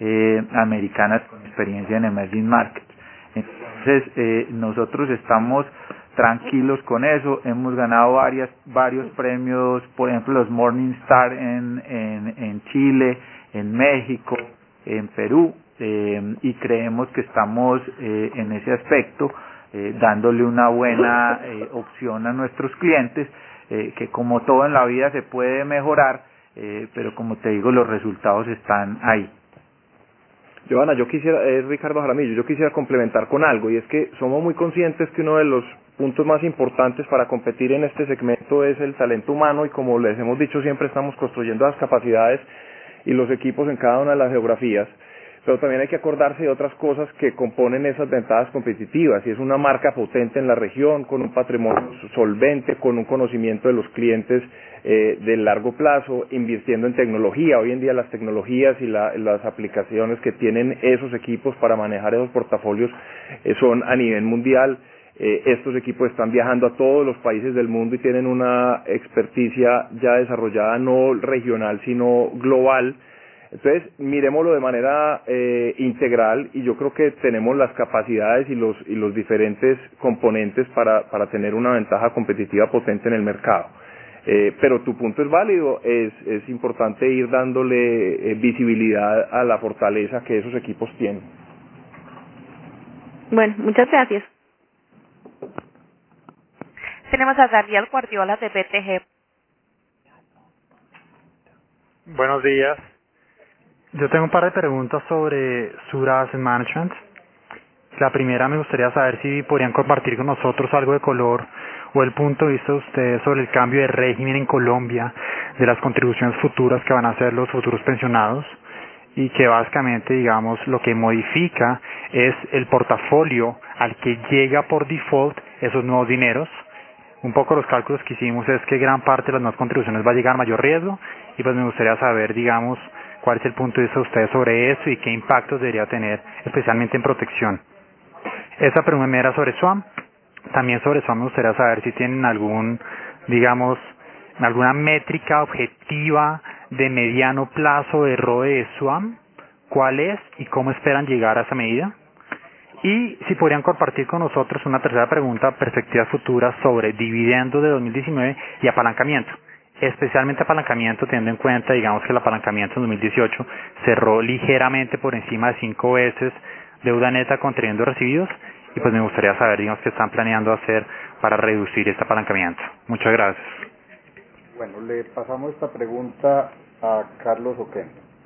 eh, americanas con experiencia en emerging markets. Entonces, eh, nosotros estamos tranquilos con eso, hemos ganado varias, varios premios, por ejemplo los Morningstar en, en, en Chile, en México, en Perú, eh, y creemos que estamos eh, en ese aspecto eh, dándole una buena eh, opción a nuestros clientes, eh, que como todo en la vida se puede mejorar, eh, pero como te digo, los resultados están ahí. Johanna, yo quisiera, es Ricardo Jaramillo, yo quisiera complementar con algo, y es que somos muy conscientes que uno de los puntos más importantes para competir en este segmento es el talento humano, y como les hemos dicho, siempre estamos construyendo las capacidades y los equipos en cada una de las geografías, pero también hay que acordarse de otras cosas que componen esas ventajas competitivas, y es una marca potente en la región, con un patrimonio solvente, con un conocimiento de los clientes eh, de largo plazo, invirtiendo en tecnología. Hoy en día las tecnologías y la, las aplicaciones que tienen esos equipos para manejar esos portafolios eh, son a nivel mundial. Eh, estos equipos están viajando a todos los países del mundo y tienen una experticia ya desarrollada no regional sino global. Entonces, miremoslo de manera eh, integral, y yo creo que tenemos las capacidades y los, y los diferentes componentes para, para tener una ventaja competitiva potente en el mercado. Eh, pero tu punto es válido, es, es importante ir dándole eh, visibilidad a la fortaleza que esos equipos tienen. Bueno, muchas gracias. Tenemos a Daniel Guardiola de B T G. Buenos días. Yo tengo un par de preguntas sobre Sura Asset Management. La primera, me gustaría saber si podrían compartir con nosotros algo de color o el punto de vista de ustedes sobre el cambio de régimen en Colombia, de las contribuciones futuras que van a hacer los futuros pensionados, y que básicamente, digamos, lo que modifica es el portafolio al que llega por default esos nuevos dineros. Un poco los cálculos que hicimos es que gran parte de las nuevas contribuciones va a llegar a mayor riesgo, y pues me gustaría saber, digamos, cuál es el punto de vista de ustedes sobre eso y qué impactos debería tener, especialmente en protección. Esa pregunta era sobre SWAM. También sobre SWAM me gustaría saber si tienen algún, digamos, alguna métrica objetiva de mediano plazo de R O E de SWAM, cuál es y cómo esperan llegar a esa medida. Y si podrían compartir con nosotros una tercera pregunta, perspectivas futuras sobre dividendos de dos mil diecinueve y apalancamiento. Especialmente apalancamiento, teniendo en cuenta, digamos, que el apalancamiento en dos mil dieciocho cerró ligeramente por encima de cinco veces deuda neta contra dividendos recibidos, y pues me gustaría saber, digamos, qué están planeando hacer para reducir este apalancamiento. Muchas gracias. Bueno, le pasamos esta pregunta a Carlos Oquendo.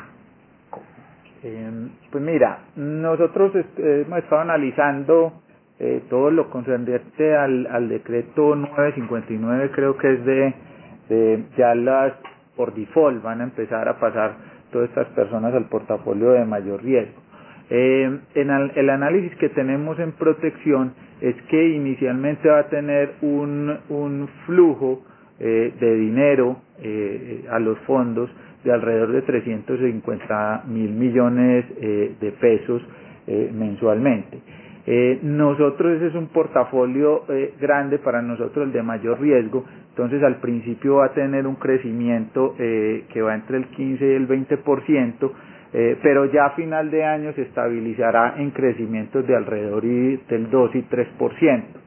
Eh, pues mira, nosotros eh, hemos estado analizando eh, todo lo concerniente al, al decreto novecientos cincuenta y nueve, creo que es de, de ya las por default van a empezar a pasar todas estas personas al portafolio de mayor riesgo. Eh, en el, el análisis que tenemos en protección es que inicialmente va a tener un, un flujo eh, de dinero eh, a los fondos de alrededor de trescientos cincuenta mil millones eh, de pesos eh, mensualmente. Eh, nosotros, ese es un portafolio eh, grande para nosotros, el de mayor riesgo, entonces al principio va a tener un crecimiento eh, que va entre el quince y el veinte por ciento, eh, pero ya a final de año se estabilizará en crecimientos de alrededor y, del dos y tres por ciento.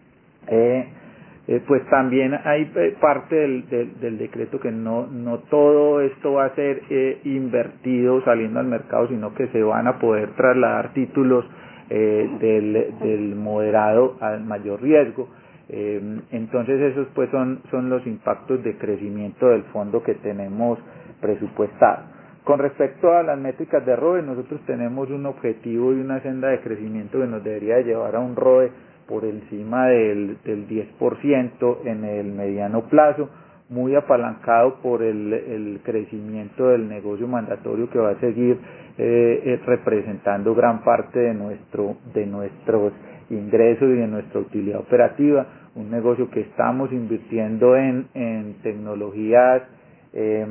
Eh, Eh, pues también hay eh, parte del, del, del decreto que no, no todo esto va a ser eh, invertido saliendo al mercado, sino que se van a poder trasladar títulos eh, del, del moderado al mayor riesgo. Eh, entonces esos pues son, son los impactos de crecimiento del fondo que tenemos presupuestado. Con respecto a las métricas de R O E, nosotros tenemos un objetivo y una senda de crecimiento que nos debería llevar a un R O E por encima del, del diez por ciento en el mediano plazo, muy apalancado por el, el crecimiento del negocio mandatorio que va a seguir eh, representando gran parte de nuestro de nuestros ingresos y de nuestra utilidad operativa, un negocio que estamos invirtiendo en, en tecnologías eh,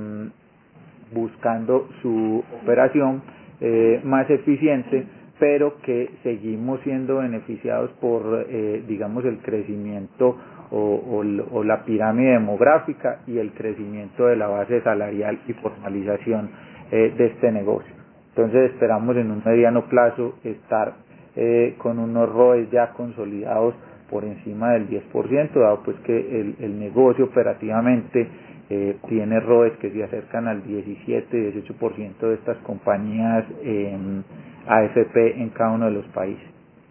buscando su operación eh, más eficiente, pero que seguimos siendo beneficiados por, eh, digamos, el crecimiento o, o, o la pirámide demográfica y el crecimiento de la base salarial y formalización eh, de este negocio. Entonces esperamos en un mediano plazo estar eh, con unos R O E ya consolidados por encima del diez por ciento, dado pues que el, el negocio operativamente eh, tiene R O Es que se acercan al diecisiete, dieciocho por ciento de estas compañías eh, A F P en cada uno de los países.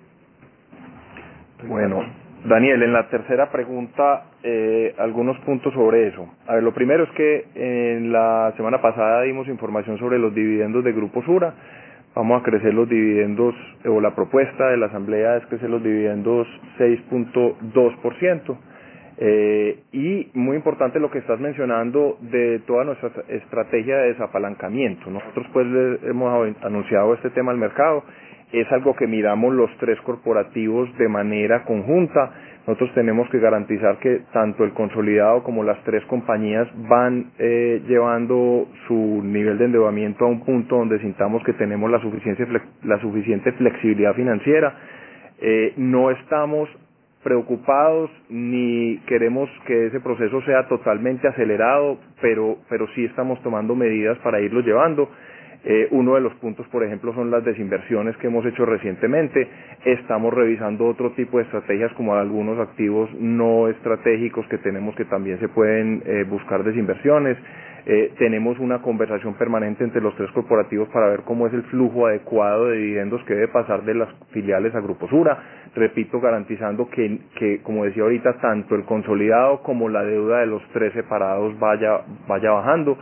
Bueno, Daniel, en la tercera pregunta, eh, algunos puntos sobre eso. A ver, lo primero es que en la semana pasada dimos información sobre los dividendos de Grupo Sura. Vamos a crecer los dividendos, o la propuesta de la Asamblea es crecer los dividendos seis punto dos por ciento. Eh, y muy importante lo que estás mencionando de toda nuestra estrategia de desapalancamiento. Nosotros pues le hemos anunciado este tema al mercado. Es algo que miramos los tres corporativos de manera conjunta. Nosotros tenemos que garantizar que tanto el consolidado como las tres compañías van eh, llevando su nivel de endeudamiento a un punto donde sintamos que tenemos la suficiente, la suficiente flexibilidad financiera. Eh, no estamos preocupados ni queremos que ese proceso sea totalmente acelerado, pero, pero sí estamos tomando medidas para irlo llevando. Eh, uno de los puntos, por ejemplo, son las desinversiones que hemos hecho recientemente. Estamos revisando otro tipo de estrategias como algunos activos no estratégicos que tenemos que también se pueden eh, buscar desinversiones. Eh, tenemos una conversación permanente entre los tres corporativos para ver cómo es el flujo adecuado de dividendos que debe pasar de las filiales a Grupo Sura. Repito, garantizando que, que, como decía ahorita, tanto el consolidado como la deuda de los tres separados vaya, vaya bajando.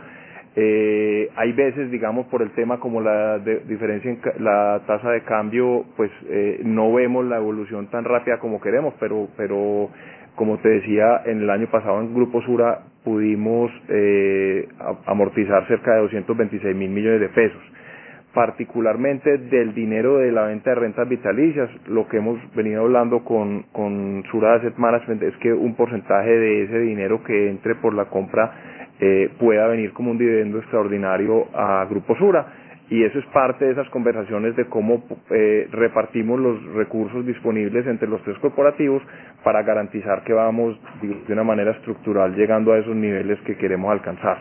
Eh, hay veces, digamos, por el tema como la de, diferencia en la tasa de cambio, pues eh, no vemos la evolución tan rápida como queremos, pero, pero como te decía, en el año pasado en Grupo Sura pudimos eh, amortizar cerca de doscientos veintiséis mil millones de pesos. Particularmente del dinero de la venta de rentas vitalicias, lo que hemos venido hablando con, con Sura Asset Management es que un porcentaje de ese dinero que entre por la compra eh, pueda venir como un dividendo extraordinario a Grupo Sura, y eso es parte de esas conversaciones de cómo eh, repartimos los recursos disponibles entre los tres corporativos para garantizar que vamos de una manera estructural llegando a esos niveles que queremos alcanzar.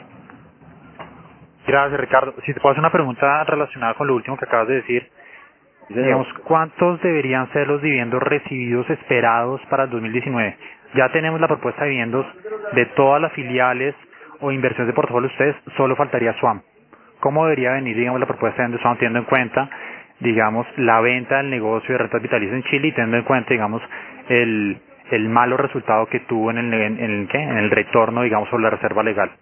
Gracias, Ricardo. Si te puedo hacer una pregunta relacionada con lo último que acabas de decir, sí, digamos, ¿cuántos deberían ser los dividendos recibidos esperados para el dos mil diecinueve? Ya tenemos la propuesta de dividendos de todas las filiales o inversiones de portafolio de ustedes, solo faltaría SWAM. ¿Cómo debería venir, digamos, la propuesta de SWAM teniendo en cuenta, digamos, la venta del negocio de rentas vitalicias en Chile y teniendo en cuenta, digamos, el, el malo resultado que tuvo en el, en, en, el, ¿qué? en el retorno, digamos, sobre la reserva legal?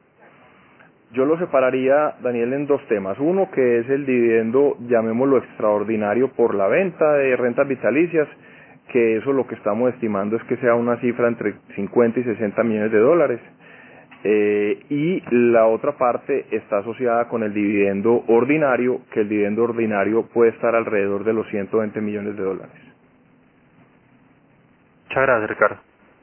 Yo lo separaría, Daniel, en dos temas. Uno, que es el dividendo, llamémoslo extraordinario, por la venta de rentas vitalicias, que eso lo que estamos estimando es que sea una cifra entre cincuenta y sesenta millones de dólares. Eh, y la otra parte está asociada con el dividendo ordinario, que el dividendo ordinario puede estar alrededor de los ciento veinte millones de dólares. Muchas gracias, Ricardo.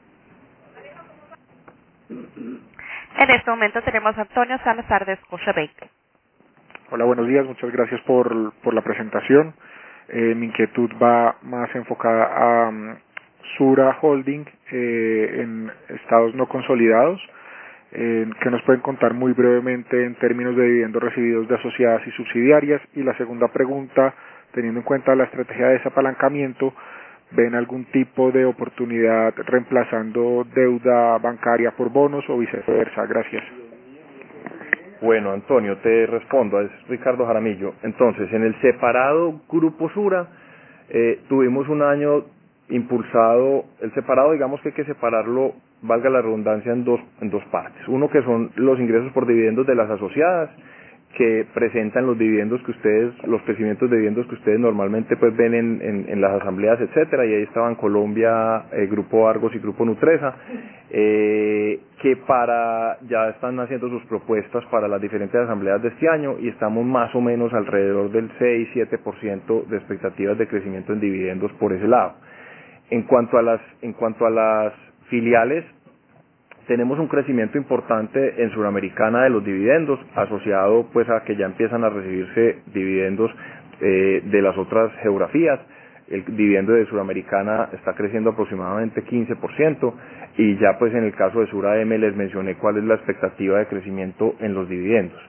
En este momento tenemos a Antonio Salazar de Scotiabank. Hola, buenos días, muchas gracias por, por la presentación. Eh, mi inquietud va más enfocada a um, Sura Holding eh, en estados no consolidados. Eh, que nos pueden contar muy brevemente en términos de dividendos recibidos de asociadas y subsidiarias. Y la segunda pregunta, teniendo en cuenta la estrategia de desapalancamiento, ¿ven algún tipo de oportunidad reemplazando deuda bancaria por bonos o viceversa? Gracias. Bueno, Antonio, te respondo, es Ricardo Jaramillo. Entonces, en el separado Grupo Sura, eh, tuvimos un año impulsado, el separado, digamos que hay que separarlo, valga la redundancia, en dos, en dos partes. Uno, que son los ingresos por dividendos de las asociadas, que presentan los dividendos que ustedes, los crecimientos de dividendos que ustedes normalmente pues ven en, en, en las asambleas, etcétera, y ahí estaban Colombia, eh, Grupo Argos y Grupo Nutresa, eh, que para, ya están haciendo sus propuestas para las diferentes asambleas de este año, y estamos más o menos alrededor del seis siete por ciento de expectativas de crecimiento en dividendos por ese lado. En cuanto a las, en cuanto a las filiales, tenemos un crecimiento importante en Suramericana de los dividendos, asociado pues a que ya empiezan a recibirse dividendos eh, de las otras geografías. El dividendo de Suramericana está creciendo aproximadamente quince por ciento, y ya pues en el caso de Sura M les mencioné cuál es la expectativa de crecimiento en los dividendos.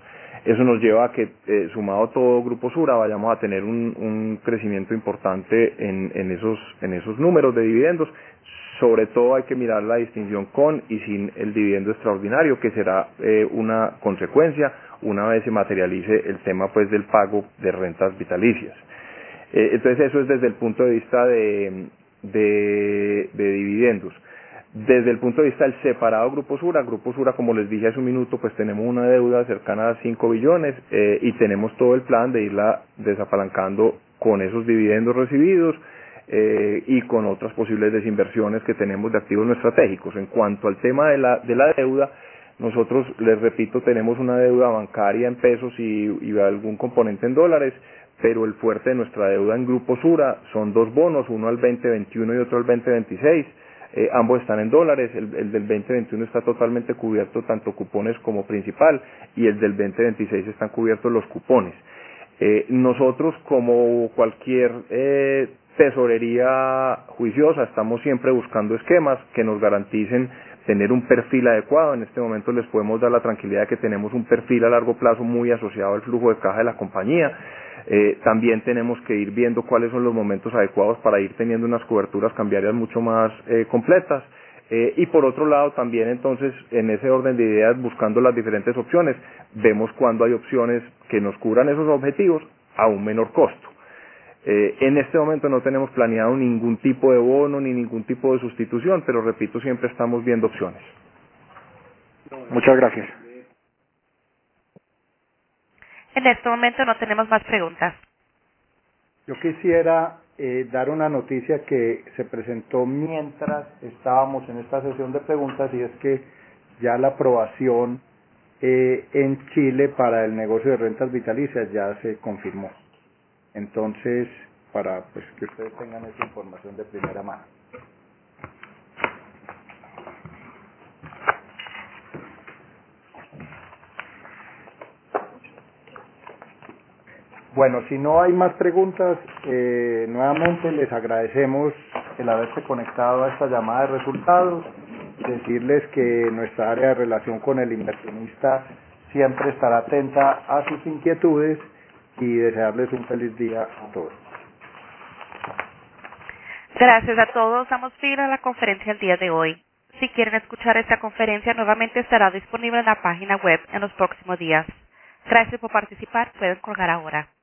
Eso nos lleva a que, eh, sumado todo Grupo Sura, vayamos a tener un, un crecimiento importante en, en, esos, en esos números de dividendos. Sobre todo hay que mirar la distinción con y sin el dividendo extraordinario, que será eh, una consecuencia una vez se materialice el tema pues del pago de rentas vitalicias. Eh, entonces eso es desde el punto de vista de, de, de dividendos. Desde el punto de vista del separado Grupo Sura, Grupo Sura, como les dije hace un minuto, pues tenemos una deuda cercana a cinco billones eh, y tenemos todo el plan de irla desapalancando con esos dividendos recibidos eh, y con otras posibles desinversiones que tenemos de activos no estratégicos. En cuanto al tema de la, de la deuda, nosotros, les repito, tenemos una deuda bancaria en pesos y, y algún componente en dólares, pero el fuerte de nuestra deuda en Grupo Sura son dos bonos, uno al veinte veintiuno y otro al veinte veintiséis. Eh, ambos están en dólares, el, el del veinte veintiuno está totalmente cubierto, tanto cupones como principal, y el del veinte veintiséis están cubiertos los cupones. Eh, nosotros, como cualquier eh, tesorería juiciosa, estamos siempre buscando esquemas que nos garanticen tener un perfil adecuado. En este momento les podemos dar la tranquilidad de que tenemos un perfil a largo plazo muy asociado al flujo de caja de la compañía. Eh, también tenemos que ir viendo cuáles son los momentos adecuados para ir teniendo unas coberturas cambiarias mucho más eh, completas. Eh, y por otro lado también entonces en ese orden de ideas, buscando las diferentes opciones, vemos cuándo hay opciones que nos cubran esos objetivos a un menor costo. Eh, en este momento no tenemos planeado ningún tipo de bono ni ningún tipo de sustitución, pero repito, siempre estamos viendo opciones. Muchas gracias. En este momento no tenemos más preguntas. Yo quisiera eh, dar una noticia que se presentó mientras estábamos en esta sesión de preguntas, y es que ya la aprobación eh, en Chile para el negocio de rentas vitalicias ya se confirmó. Entonces, para pues que ustedes tengan esa información de primera mano. Bueno, si no hay más preguntas, eh, nuevamente les agradecemos el haberse conectado a esta llamada de resultados, decirles que nuestra área de relación con el inversionista siempre estará atenta a sus inquietudes y desearles un feliz día a todos. Gracias a todos. Damos fin a la conferencia el día de hoy. Si quieren escuchar esta conferencia, nuevamente estará disponible en la página web en los próximos días. Gracias por participar. Pueden colgar ahora.